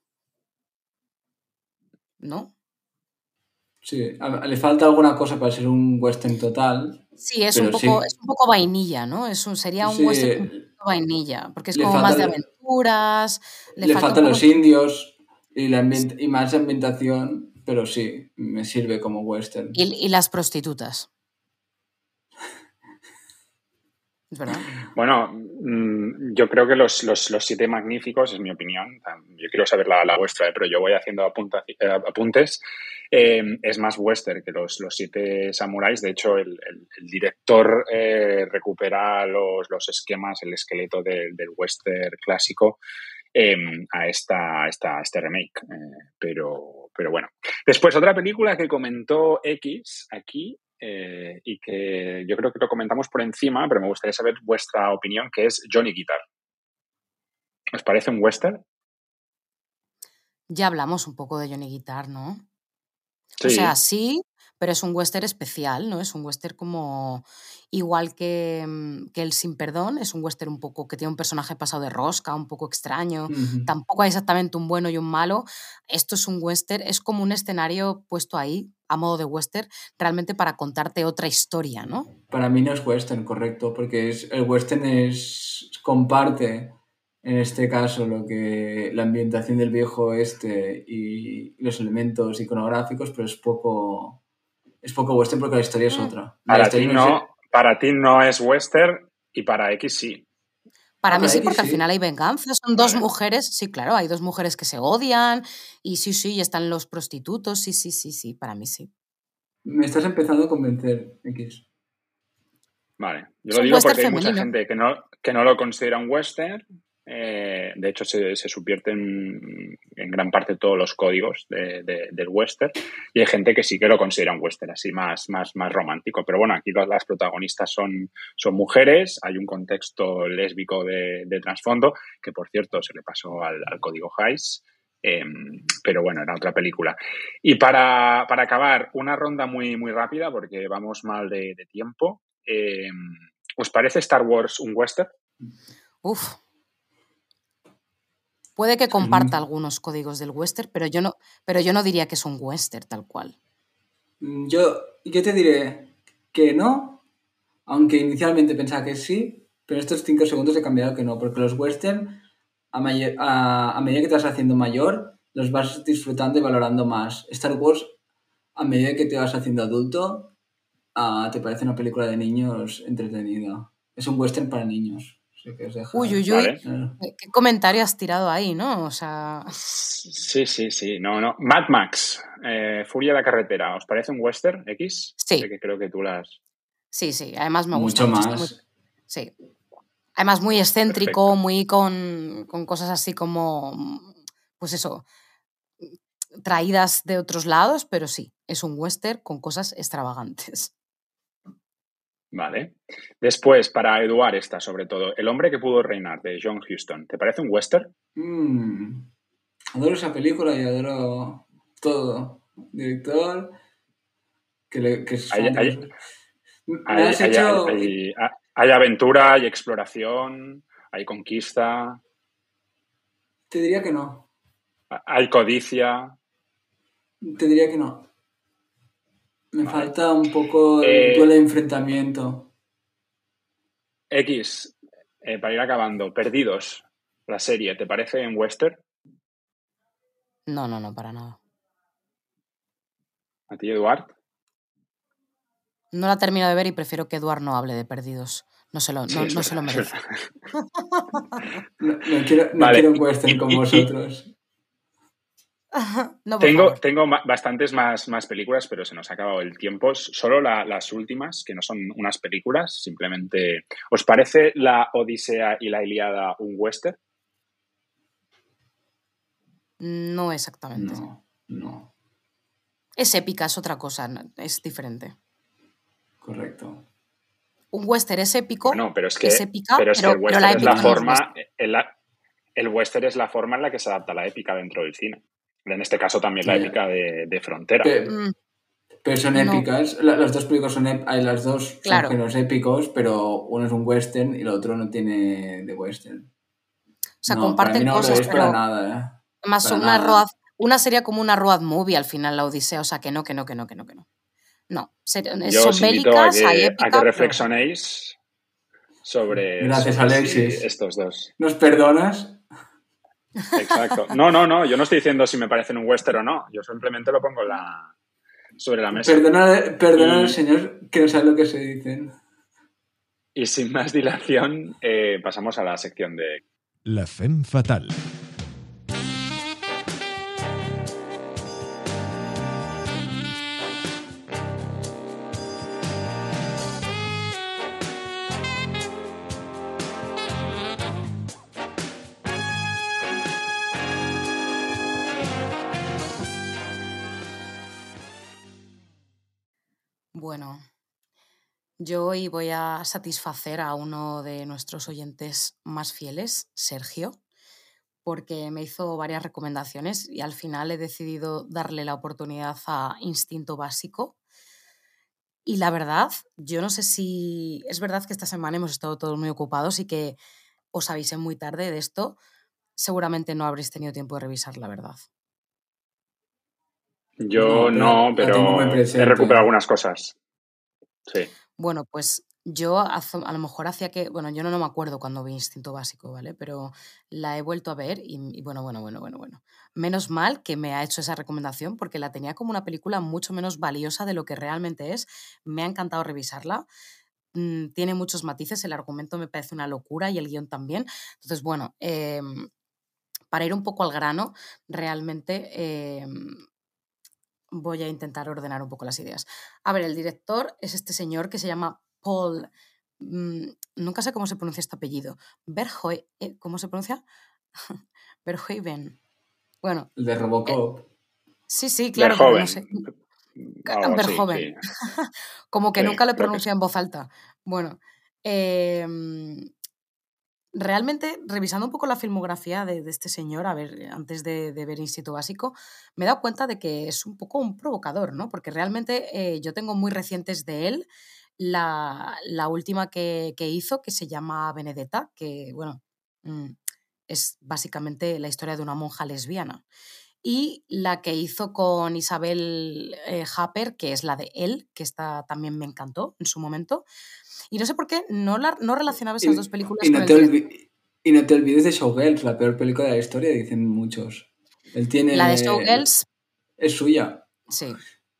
¿no? Sí, a- le falta alguna cosa para ser un western total, Sí, es un pero poco, es sí, un poco vainilla, ¿no? Es un, sería un western un sí, poquito vainilla, porque es le como más de faltan, aventuras, le le falta un faltan poco... los indios y, la ambient- y más ambientación. pero sí, me sirve como western. Y, y las prostitutas. ¿Es verdad? Bueno, mm, yo creo que los, los, los siete magníficos, es mi opinión, yo quiero saber la, la vuestra, eh, pero yo voy haciendo apunta- eh, apuntes, eh, es más western que los, los siete samuráis. De hecho, el, el- el director eh, recupera los, los esquemas, el esqueleto del del western clásico eh, a, esta, a esta, a este remake. Eh, pero, pero bueno. Después, otra película que comentó X aquí, eh, y que yo creo que lo comentamos por encima, pero me gustaría saber vuestra opinión, que es Johnny Guitar. ¿Os parece un western? Ya hablamos un poco de Johnny Guitar, ¿no? Sí. O sea, sí, pero es un western especial, ¿no? Es un western como igual que, mm, que El Sin Perdón, es un western un poco que tiene un personaje pasado de rosca, un poco extraño, Ujú. tampoco hay exactamente un bueno y un malo. Esto es un western, es como un escenario puesto ahí, a modo de western, realmente para contarte otra historia, ¿no? Para mí no es western, correcto, porque es, el western es comparte en este caso lo que la ambientación del viejo oeste y los elementos iconográficos, pero es poco es poco western porque la historia es Mm. otra. La Para historia ti no es- no, para ti no es western y para X sí. Para Ah, mí para sí, X porque al sí. final hay venganza. Son dos Vale. mujeres, sí, claro, hay dos mujeres que se odian y sí, sí, y están los prostitutos, sí, sí, sí, sí, para mí sí. Me estás empezando a convencer, X. Vale. Yo Es lo un digo western porque hay mucha femenino. gente que no, que no lo considera un western. Eh, de hecho, se, se subvierten en gran parte todos los códigos de- de- del western. Y hay gente que sí que lo considera un western así más, más, más romántico. Pero bueno, aquí las, las protagonistas son, son mujeres. Hay un contexto lésbico de, de trasfondo, que por cierto se le pasó al, al código Hays. Eh, pero bueno, era otra película. Y para, para acabar, una ronda muy, muy rápida, porque vamos mal de, de tiempo. Eh, ¿Os parece Star Wars un western? Uf. Puede que comparta algunos códigos del western, pero yo no, pero yo no diría que es un western tal cual. Yo, yo te diré que no, aunque inicialmente pensaba que sí, pero estos cinco segundos he cambiado que no, porque los western, a, mayor- a, a medida que te vas haciendo mayor, los vas disfrutando y valorando más. Star Wars, a medida que te vas haciendo adulto, ah, te parece una película de niños entretenida. Es un western para niños. Así que os deja- Uy, uy, uy. Vale. Eh, ¿Qué comentario has tirado ahí, no? O sea, Sí, sí, sí. No, no. Mad Max, eh, Furia de la Carretera. ¿Os parece un western X? sí, Sé que creo que tú las... sí, sí. Además me gusta mucho mucho. Está muy, más. sí. Además muy excéntrico, Perfecto. muy con, con cosas así como, pues eso, traídas de otros lados, pero sí, es un western con cosas extravagantes. Vale. Después, para Eduard esta, sobre todo, El hombre que pudo reinar, de John Huston. ¿Te parece un western? Mm, adoro esa película y adoro todo. Director, que, le, que es Hay, fan de hay, los... Me hay, has hay, hecho... hay- hay aventura, hay exploración, hay conquista, Te diría que no. hay codicia. Te diría que no. Me Vale. falta un poco el Eh, duelo de enfrentamiento. X, eh, para ir acabando, Perdidos, la serie, ¿te parece en western? No, no, no, para nada. ¿A ti, Eduard? No la termino de ver y prefiero que Eduard no hable de perdidos. No se lo, Sí, no, es no se lo verdad, es merece. verdad. No, no quiero, no Vale, quiero un western y- con y- y- vosotros. No, por Tengo, favor. tengo ma- bastantes más, más películas, pero se nos ha acabado el tiempo. Solo la- las últimas, que no son unas películas, simplemente... ¿Os parece la Odisea y la Ilíada un western? No exactamente. No, no. Es épica, es otra cosa, no- es diferente. Correcto. Un western es épico, Bueno, pero es que, es épica, pero es que pero, el pero la western es la épica no es forma... western. El, el western es la forma en la que se adapta la épica dentro del cine. En este caso también la Eh, épica de, de Frontera. Pe- Mm, Pero son no, épicas. La- las dos películas son, ép- ay, las dos son claro. géneros épicos, pero uno es un western y el otro no tiene de western. O sea, No, para mí comparten no lo cosas, es para pero nada, ¿eh? más Para son una nada. road, una sería como una road movie al final, la Odisea, o sea, que no, que no, que no, que no, que no. No, ser- Yo son os invito a bélicas, hay que, a épica, que pero... reflexionéis sobre, Gracias, sobre si Alexis. estos dos. ¿Nos perdonas? Exacto. No, no, no, yo no estoy diciendo si me parecen un western o no, yo simplemente lo pongo en la, sobre la mesa. Perdona, perdona Y- al señor que no sabe lo que se dicen. Y sin más dilación, eh, pasamos a la sección de... La femme fatal. Bueno, yo hoy voy a satisfacer a uno de nuestros oyentes más fieles, Sergio, porque me hizo varias recomendaciones y al final he decidido darle la oportunidad a Instinto Básico. Y la verdad, yo no sé si... Es verdad que esta semana hemos estado todos muy ocupados y que os avisé muy tarde de esto. Seguramente no habréis tenido tiempo de revisar, la verdad. Yo No, pero no, la tengo muy pero he presente. recuperado algunas cosas. Sí. Bueno, pues yo hace- a lo mejor hacía que, bueno, yo no, no me acuerdo cuando vi Instinto Básico, ¿vale? Pero la he vuelto a ver y, y bueno, bueno, bueno, bueno, bueno. Menos mal que me ha hecho esa recomendación porque la tenía como una película mucho menos valiosa de lo que realmente es. Me ha encantado revisarla. Mm, tiene muchos matices, el argumento me parece una locura y el guión también. Entonces, bueno, em, para ir un poco al grano, realmente em, voy a intentar ordenar un poco las ideas. A ver, el director es este señor que se llama Paul. mm, nunca sé cómo se pronuncia este apellido. Verhoeven. ¿Cómo se pronuncia? Verhoeven. Bueno, El de eh, Robocop. sí, sí, claro, pero no sé. Verhoeven, algo así, Verhoeven. sí. Como que Sí, nunca lo creo que sí. pronuncia en voz alta. Bueno, em, realmente, revisando un poco la filmografía de, de este señor, a ver, antes de, de ver Instinto Básico, me he dado cuenta de que es un poco un provocador, ¿no? Porque realmente eh, yo tengo muy recientes de él la, la última que, que hizo, que se llama Benedetta, que, bueno, mm, es básicamente la historia de una monja lesbiana. Y la que hizo con Isabel eh, Happer, que es la de él, que esta también me encantó en su momento. Y no sé por qué no, la, no relacionaba esas dos Y, películas y con no el te director. olvi- y no te olvides de Showgirls, la peor película de la historia, dicen muchos. Él La de tiene... Showgirls, Es suya, sí,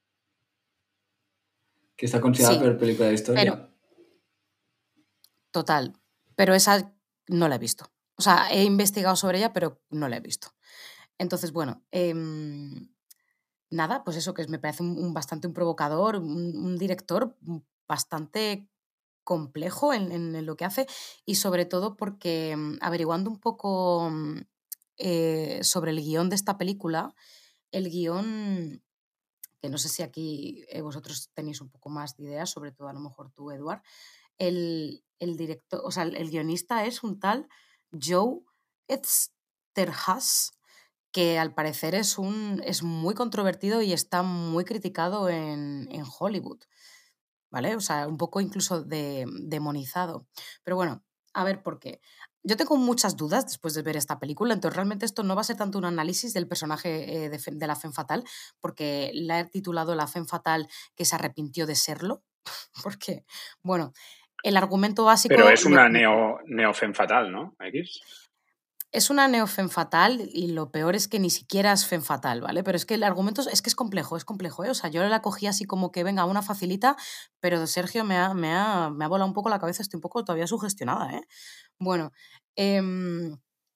que está considerada la sí, peor película de la pero historia. total. Pero esa no la he visto. O sea, he investigado sobre ella, pero no la he visto. Entonces, bueno, em, nada, pues eso que es- me parece un, un bastante un provocador, un, un director bastante complejo en, en- en lo que hace y sobre todo porque mm, averiguando un poco mm, eh, sobre el guión de esta película, el guión, que no sé si aquí eh, vosotros tenéis un poco más de ideas, sobre todo a lo mejor tú, Eduard, el, el director, o sea, el, el guionista es un tal Joe Esterhaz, que al parecer es, un, es muy controvertido y está muy criticado en, en Hollywood, ¿vale? O sea, un poco incluso de, demonizado. Pero bueno, a ver por qué. Yo tengo muchas dudas después de ver esta película, entonces realmente esto no va a ser tanto un análisis del personaje eh, de, Fe- de la Femme Fatal, porque la he titulado La Femme Fatal que se arrepintió de serlo, porque, bueno, el argumento Pero básico es lo una explico. neo, neofen fatal, ¿no? X. Es una neofen fatal y lo peor es que ni siquiera es fen fatal, ¿vale? Pero es que el argumento es, es que es complejo, es complejo, ¿eh? O sea, yo la cogí así como que venga, una facilita, pero Sergio me ha, me ha, me ha volado un poco la cabeza, estoy un poco todavía sugestionada, ¿eh? Bueno, em,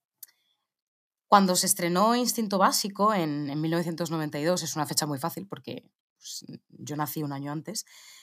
cuando se estrenó Instinto Básico en, en mil novecientos noventa y dos, es una fecha muy fácil porque pues, yo nací un año antes,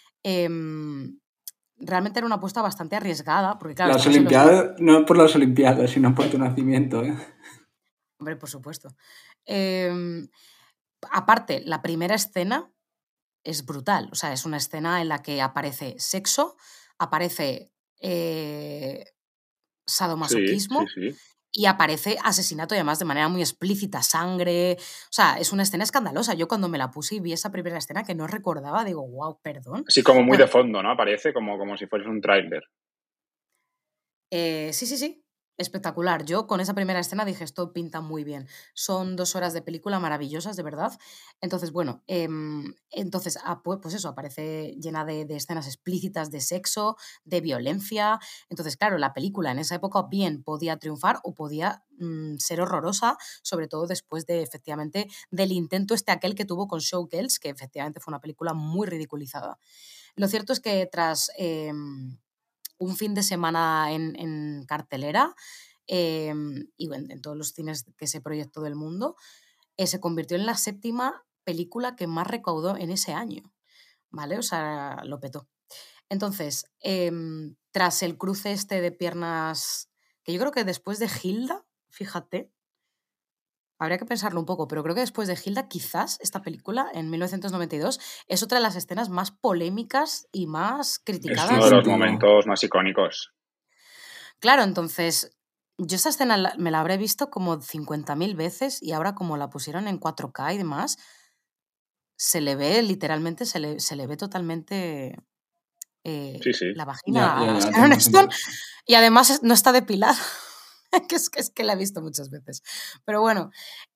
em, realmente era una apuesta bastante arriesgada, porque claro, Las estamos en los noventa. Olimpiadas, no por las Olimpiadas, sino por tu nacimiento, ¿eh? Hombre, por supuesto. Em, aparte, la primera escena es brutal. O sea, es una escena en la que aparece sexo, aparece eh, Sí, sí, sadomasoquismo sí. y aparece asesinato y además de manera muy explícita, sangre. O sea, es una escena escandalosa. Yo cuando me la puse y vi esa primera escena que no recordaba, digo, wow, perdón. Así como muy de Bueno, fondo, ¿no? Aparece como, como si fuese un tráiler. eh, sí, sí, sí. Espectacular. Yo con esa primera escena dije, esto pinta muy bien. Son dos horas de película maravillosas, de verdad. Entonces, bueno, em, entonces, ah, pues, pues eso, aparece llena de, de escenas explícitas de sexo, de violencia. Entonces, claro, la película en esa época bien podía triunfar o podía mm, ser horrorosa, sobre todo después de, efectivamente, del intento este aquel que tuvo con Showgirls, que efectivamente fue una película muy ridiculizada. Lo cierto es que tras em, un fin de semana en, en cartelera eh, y en, en todos los cines que se proyectó del mundo, eh, se convirtió en la séptima película que más recaudó en ese año, ¿vale? O sea, lo petó. Entonces, em, tras el cruce este de piernas, que yo creo que después de Hilda, fíjate, habría que pensarlo un poco, pero creo que después de Hilda, quizás esta película, en mil novecientos noventa y dos, es otra de las escenas más polémicas y más Es Sí, uno de criticadas. los contigo. momentos más icónicos. Claro, entonces, yo esa escena la- me la habré visto como cincuenta mil veces y ahora como la pusieron en cuatro K y demás, se le ve, literalmente, se le, se le ve totalmente eh, Sí, sí. la Ya, vagina ya, a ya, Sharon tenemos Stone entendido. y además es- no está depilada. que, es, que es que la he visto muchas veces. Pero bueno,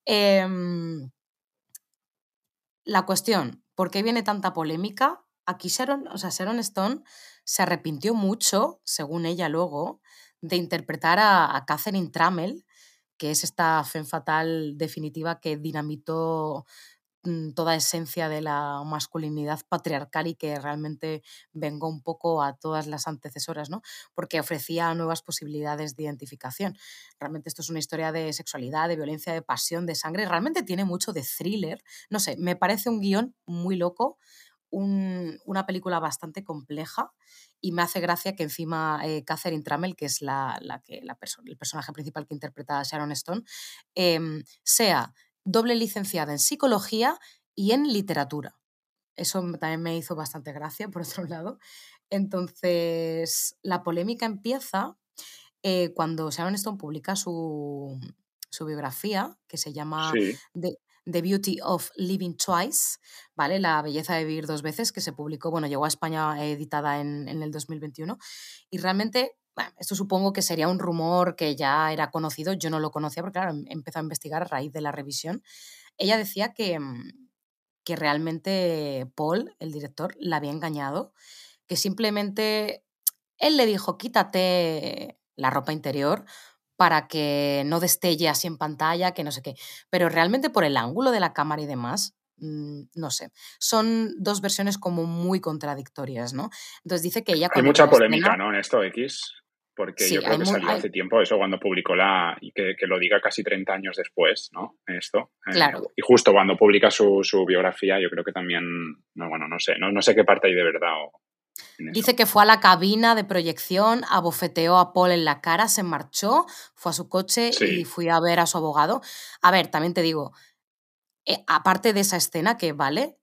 em, la cuestión, ¿por qué viene tanta polémica? Aquí Sharon, o sea, Sharon Stone se arrepintió mucho, según ella luego, de interpretar a, a Catherine Trammell, que es esta femme fatal definitiva que dinamitó mm, toda esencia de la masculinidad patriarcal y que realmente vengó un poco a todas las antecesoras, ¿no? Porque ofrecía nuevas posibilidades de identificación. Realmente esto es una historia de sexualidad, de violencia, de pasión, de sangre. Realmente tiene mucho de thriller. No sé, me parece un guión muy loco, un- una película bastante compleja y me hace gracia que encima eh, Catherine Trammell, que es la, la que, la perso- el personaje principal que interpreta a Sharon Stone, em, sea doble licenciada en psicología y en literatura. Eso m- también me hizo bastante gracia, por otro lado. Entonces, la polémica empieza eh, cuando Sharon Stone publica su, su biografía, que se llama Sí. The, The Beauty of Living Twice, ¿vale? La belleza de vivir dos veces, que se publicó, bueno, llegó a España eh, editada en, en el dos mil veintiuno. Y realmente, bueno, esto supongo que sería un rumor que ya era conocido, yo no lo conocía, porque claro, em- empezó a investigar a raíz de la revisión. Ella decía que, mm, que realmente Paul, el director, la había engañado, que simplemente él le dijo, quítate la ropa interior para que no destelle así en pantalla, que no sé qué. Pero realmente por el ángulo de la cámara y demás, mm, no sé. Son dos versiones como muy contradictorias, ¿no? Entonces dice que ella Hay cuando vio mucha la escena, polémica, ¿no? En esto, X, porque yo sí, creo hay que muy, salió hay- hace tiempo eso cuando publicó la. Y que, que lo diga casi treinta años después, ¿no? Esto. Eh, claro. y justo cuando publica su, su biografía, yo creo que también. No, bueno, no sé. No, no sé qué parte hay de verdad o- en eso. Dice que fue a la cabina de proyección, abofeteó a Paul en la cara, se marchó, fue a su coche y Sí. fui a ver a su abogado. A ver, también te digo, eh, aparte de esa escena que vale,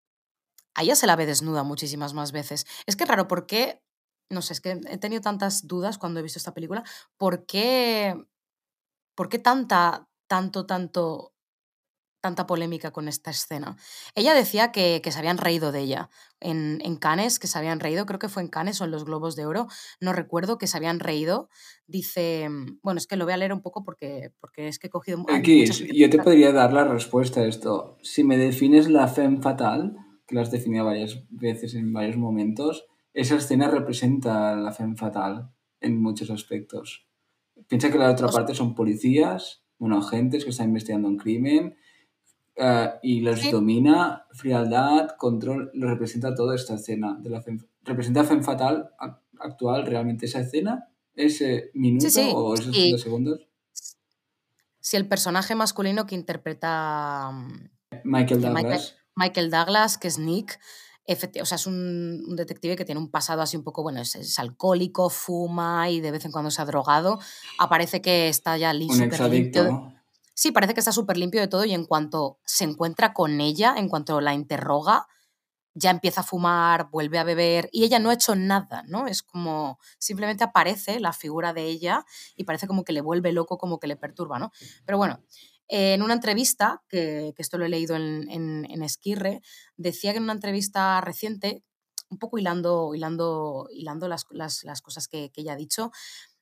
a ella se la ve desnuda muchísimas más veces. Es que es raro, ¿por qué? No sé, es que he tenido tantas dudas cuando he visto esta película. ¿Por qué, por qué tanta, tanto, tanto, tanta polémica con esta escena? Ella decía que, que se habían reído de ella en, en Cannes, que se habían reído, creo que fue en Cannes o en los Globos de Oro, no recuerdo, que se habían reído. Dice, bueno, es que lo voy a leer un poco porque, porque es que he cogido, hay muchas X, yo te entrevistas. podría dar la respuesta a esto. Si me defines la femme fatal, que la has definido varias veces en varios momentos, esa escena representa la femme fatal en muchos aspectos. Piensa que la otra O sea, parte son policías, bueno, agentes que están investigando un crimen eh, y los sí, domina, frialdad, control, lo representa toda esta escena. De la femme- ¿Representa femme fatal ac- actual realmente esa escena? ¿Ese sí, minuto sí, o esos treinta sí. segundos? Si el personaje masculino que interpreta mm, Michael eh, Michael, Douglas. Michael Douglas, que es Nick, efecti- o sea, es un, un detective que tiene un pasado así un poco, bueno, es, es alcohólico, fuma y de vez en cuando se ha drogado. Aparece que está ya li- Un súper exadicto, limpio. de- ¿no? Sí, parece que está súper limpio de todo y en cuanto se encuentra con ella, en cuanto la interroga, ya empieza a fumar, vuelve a beber y ella no ha hecho nada, ¿no? Es como simplemente aparece la figura de ella y parece como que le vuelve loco, como que le perturba, ¿no? Pero bueno, eh, en una entrevista, que, que esto lo he leído en, en, en Esquirre, decía que en una entrevista reciente, un poco hilando, hilando, hilando las, las, las cosas que, que ella ha dicho,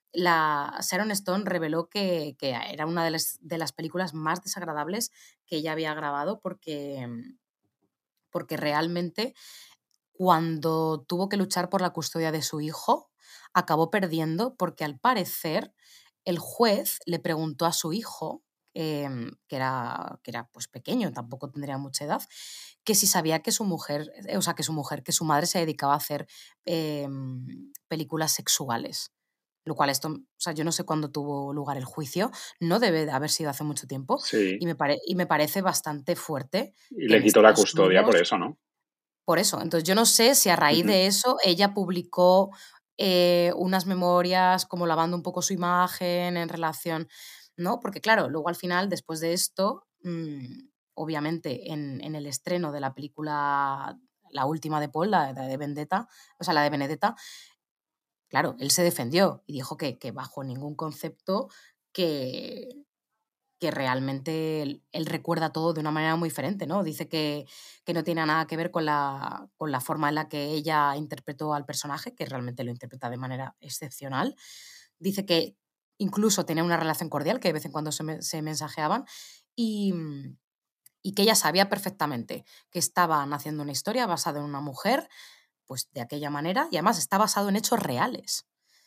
la Sharon Stone reveló que, que era una de las, de las películas más desagradables que ella había grabado porque, porque realmente cuando tuvo que luchar por la custodia de su hijo, acabó perdiendo porque al parecer el juez le preguntó a su hijo, em, que era, que era pues pequeño, tampoco tendría mucha edad, que si sabía que su mujer, eh, o sea, que su mujer, que su madre se dedicaba a hacer em, películas sexuales. Lo cual esto, o sea, yo no sé cuándo tuvo lugar el juicio, no debe de haber sido hace mucho tiempo y Sí, me, pare- y me parece bastante fuerte y que le en quitó la Estados custodia por Unidos, eso, ¿no? por eso, entonces yo no sé si a raíz Ujú. de eso ella publicó eh, unas memorias como lavando un poco su imagen en relación, ¿no? Porque claro, luego al final, después de esto, mm, obviamente en, en el estreno de la película, la última de Paul, la de Vendetta, o sea, la de Benedetta, claro, él se defendió y dijo que, que bajo ningún concepto que, que realmente él, él recuerda todo de una manera muy diferente, ¿no? Dice que, que no tiene nada que ver con la, con la forma en la que ella interpretó al personaje, que realmente lo interpreta de manera excepcional. Dice que incluso tenía una relación cordial, que de vez en cuando se, me- se mensajeaban, y, y que ella sabía perfectamente que estaban haciendo una historia basada en una mujer, pues de aquella manera, y además está basado en hechos reales.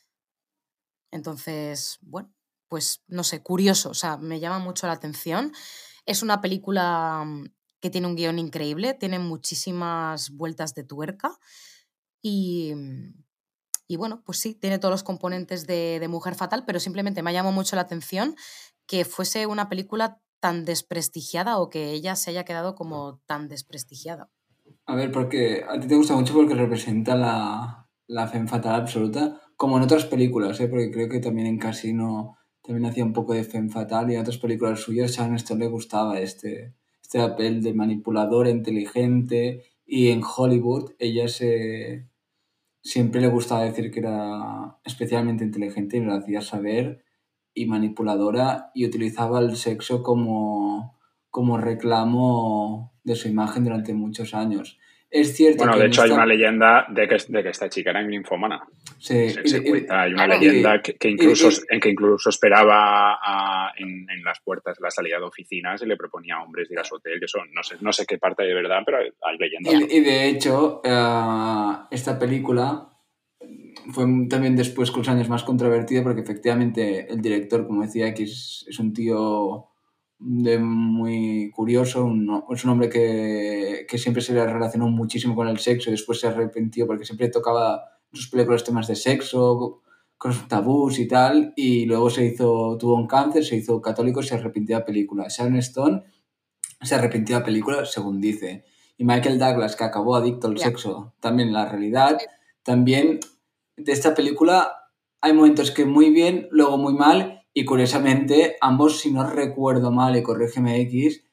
Entonces, bueno, pues no sé, curioso, o sea, me llama mucho la atención. Es una película mm, que tiene un guión increíble, tiene muchísimas vueltas de tuerca y, mm, y bueno, pues sí, tiene todos los componentes de, de Mujer Fatal, pero simplemente me llamó mucho la atención que fuese una película tan desprestigiada o que ella se haya quedado como tan desprestigiada. A ver, porque a ti te gusta mucho porque representa la, la femme fatal absoluta, como en otras películas, ¿eh? Porque creo que también en Casino también hacía un poco de femme fatal y en otras películas suyas a Sharon le gustaba este, este papel de manipuladora inteligente y en Hollywood ella se, siempre le gustaba decir que era especialmente inteligente y lo hacía saber y manipuladora y utilizaba el sexo como, como reclamo de su imagen durante muchos años. Es cierto Bueno, que de en hecho hay una esta... leyenda de que, de que esta chica era ninfómana. Sí, Se, y, de- se y de- cuenta, hay una Claro, y leyenda de- que, que y de- incluso, y- en que incluso esperaba a- en, en las puertas de la salida de oficinas y le proponía a hombres de ir a su hotel. Que eso no sé, no sé qué parte de verdad, pero hay, hay leyenda y de- sobre y ello. de hecho, eh, esta película fue también después, con los años, más controvertida porque efectivamente el director, como decía, que es, es un tío de muy curioso, un- es un hombre que, que siempre se le relacionó muchísimo con el sexo y después se arrepintió porque siempre tocaba en sus películas temas de sexo, con sus tabús y tal, y luego se hizo, tuvo un cáncer, se hizo católico y se arrepintió de la película. Sharon Stone se arrepintió de la película, según dice. Y Michael Douglas, que acabó adicto al ya. sexo, también en la realidad, también de esta película hay momentos que muy bien, luego muy mal, y curiosamente ambos, si no recuerdo mal, y corrígeme X,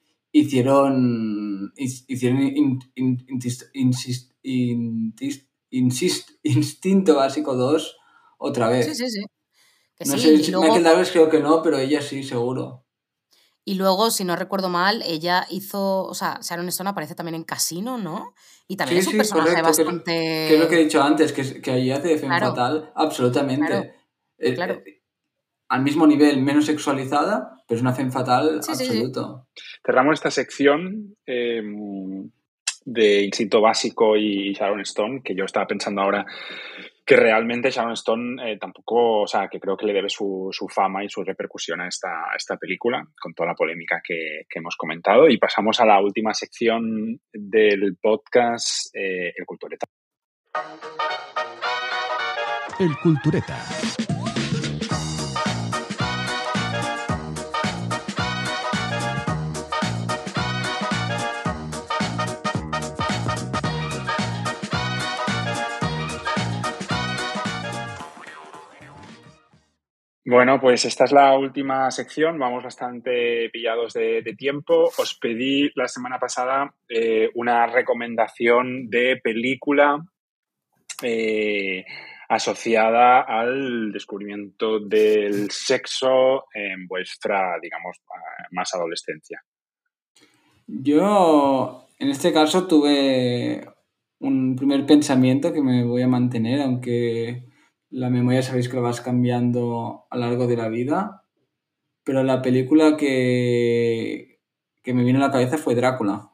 hicieron, hicieron in- in- intis- insist- intis- insist- Instinto Básico dos otra Sí, vez. sí, sí. Que No sí, sé, y si- luego Michael Douglas creo que no, pero ella sí, seguro. Y luego, si no recuerdo mal, ella hizo, o sea, Sharon Stone aparece también en Casino, ¿no? Y también Sí, es un sí, personaje correcto, que es, que es lo que he bastante... dicho antes, que, es- que ahí hace de femme Claro, fatal, claro, absolutamente. Eh, claro. eh, al mismo nivel, menos sexualizada, pero es una femme fatal Sí, sí, sí. absoluto. Cerramos esta sección eh, de Instinto Básico y Sharon Stone, que yo estaba pensando ahora que realmente Sharon Stone eh, tampoco, o sea, que creo que le debe su, su fama y su repercusión a esta, a esta película, con toda la polémica que, que hemos comentado. Y pasamos a la última sección del podcast, eh, El Cultureta. El Cultureta. Bueno, pues esta es la última sección. Vamos bastante pillados de, de tiempo. Os pedí la semana pasada eh, una recomendación de película eh, asociada al descubrimiento del sexo en vuestra, digamos, eh, más adolescencia. Yo, en este caso, tuve un primer pensamiento que me voy a mantener, aunque la memoria sabéis que lo vas cambiando a lo largo de la vida, pero la película que, que me vino a la cabeza fue Drácula.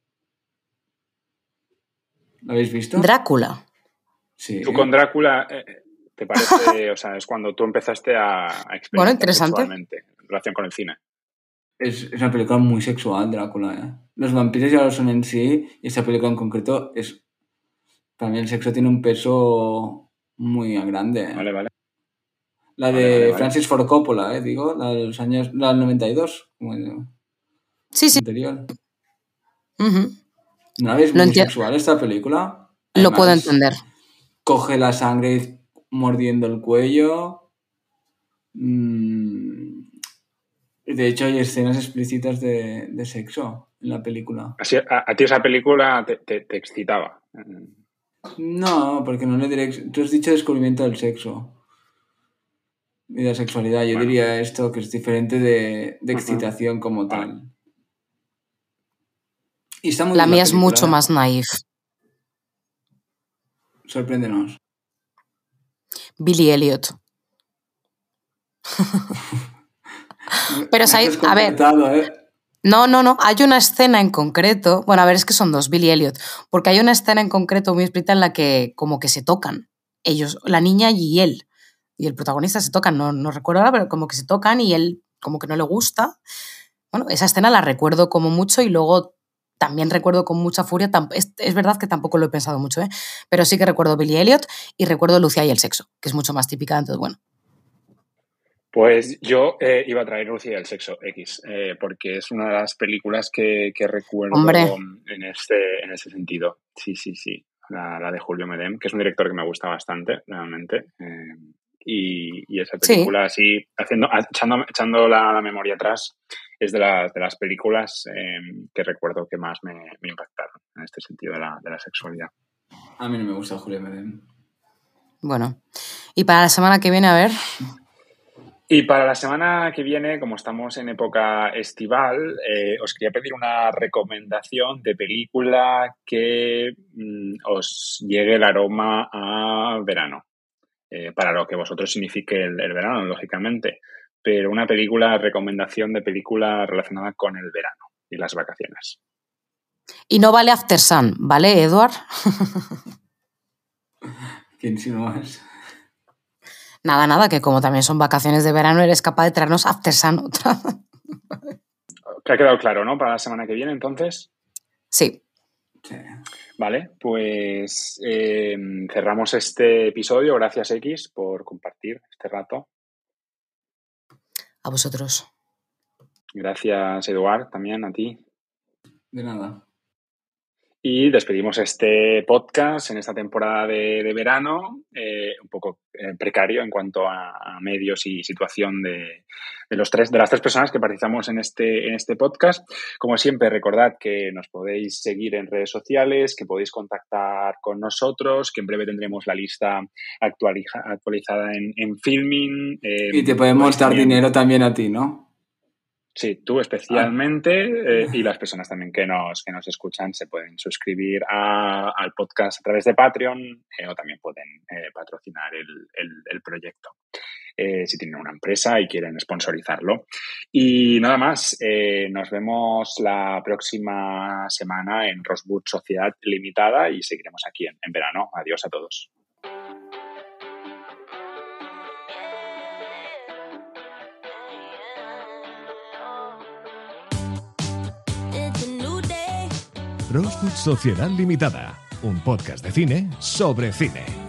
¿La habéis visto? Drácula. Sí. Tú con Drácula, eh, ¿te parece? O sea, es cuando tú empezaste a, a experimentar Bueno, interesante. sexualmente en relación con el cine. Es, es una película muy sexual, Drácula, ¿eh? Los vampiros ya lo son en sí, y esa película en concreto es... Para mí el sexo tiene un peso muy grande, ¿eh? Vale, vale. La de Vale, vale, vale. Francis Ford Coppola, ¿eh? Digo, la de los años... La del noventa y dos, como el Sí, sí. anterior. Ujú. ¿No la veis Lo muy enti- sexual esta película? Lo puedo Además, entender. coge la sangre mordiendo el cuello. Mm, De hecho, hay escenas explícitas de, de sexo en la película. Así, a, a ti esa película te, te, te excitaba. No, porque no le diré... Tú has dicho descubrimiento del sexo y de la sexualidad. Yo Bueno. diría esto, que es diferente de, de Ujú. excitación como Vale. tal. Y está muy La bien mía es película, mucho ¿eh? más naif. Sorpréndenos. Billy Elliot. Pero, Me ¿sabéis? has A ver, desconcertado, ¿eh? no, no, no. Hay una escena en concreto. Bueno, a ver, es que son dos, Billy Elliot. Porque hay una escena en concreto muy explícita en la que como que se tocan. Ellos, la niña y él. Y el protagonista se tocan. No, no recuerdo ahora, pero como que se tocan y él como que no le gusta. Bueno, esa escena la recuerdo como mucho y luego también recuerdo con mucha furia. Tam- Es, es verdad que tampoco lo he pensado mucho, ¿eh? Pero sí que recuerdo Billy Elliot y recuerdo Lucía y el sexo, que es mucho más típica. Entonces, bueno. Pues yo eh, iba a traer Lucía y el sexo X, eh, porque es una de las películas que, que recuerdo Hombre. en este, en ese sentido. Sí, sí, sí. La, la de Julio Medem, que es un director que me gusta bastante, realmente. Eh, y, y esa Sí. película, así, haciendo, echando, echando la, la memoria atrás, es de las, de las películas eh, que recuerdo que más me, me impactaron en este sentido de la, de la sexualidad. A mí no me gusta Julio Medem. Bueno. Y para la semana que viene, a ver. Y para la semana que viene, como estamos en época estival, eh, os quería pedir una recomendación de película que mm, os llegue el aroma a verano, eh, para lo que vosotros signifique el, el verano, lógicamente, pero una película, recomendación de película relacionada con el verano y las vacaciones. Y no vale After Sun, ¿vale, Eduard? ¿Qué insinúas? Nada, nada, que como también son vacaciones de verano, eres capaz de traernos After Sun otra. ¿Te ha quedado claro, no? Para la semana que viene, entonces. Sí. Sí. Vale, pues eh, cerramos este episodio. Gracias, X, por compartir este rato. A vosotros. Gracias, Eduard, también a ti. De nada. Y despedimos este podcast en esta temporada de, de verano, eh, un poco eh, precario en cuanto a, a medios y situación de, de, los tres, de las tres personas que participamos en este, en este podcast. Como siempre, recordad que nos podéis seguir en redes sociales, que podéis contactar con nosotros, que en breve tendremos la lista actualiza, actualizada en, en Filmin. Eh, Y te podemos dar también... dinero también a ti, ¿no? Sí, tú especialmente, eh, y las personas también que nos, que nos escuchan se pueden suscribir a, al podcast a través de Patreon, eh, o también pueden eh, patrocinar el, el, el proyecto eh, si tienen una empresa y quieren sponsorizarlo. Y nada más, eh, nos vemos la próxima semana en Rosewood Sociedad Limitada y seguiremos aquí en, en verano. Adiós a todos. Rosewood Sociedad Limitada, un podcast de cine sobre cine.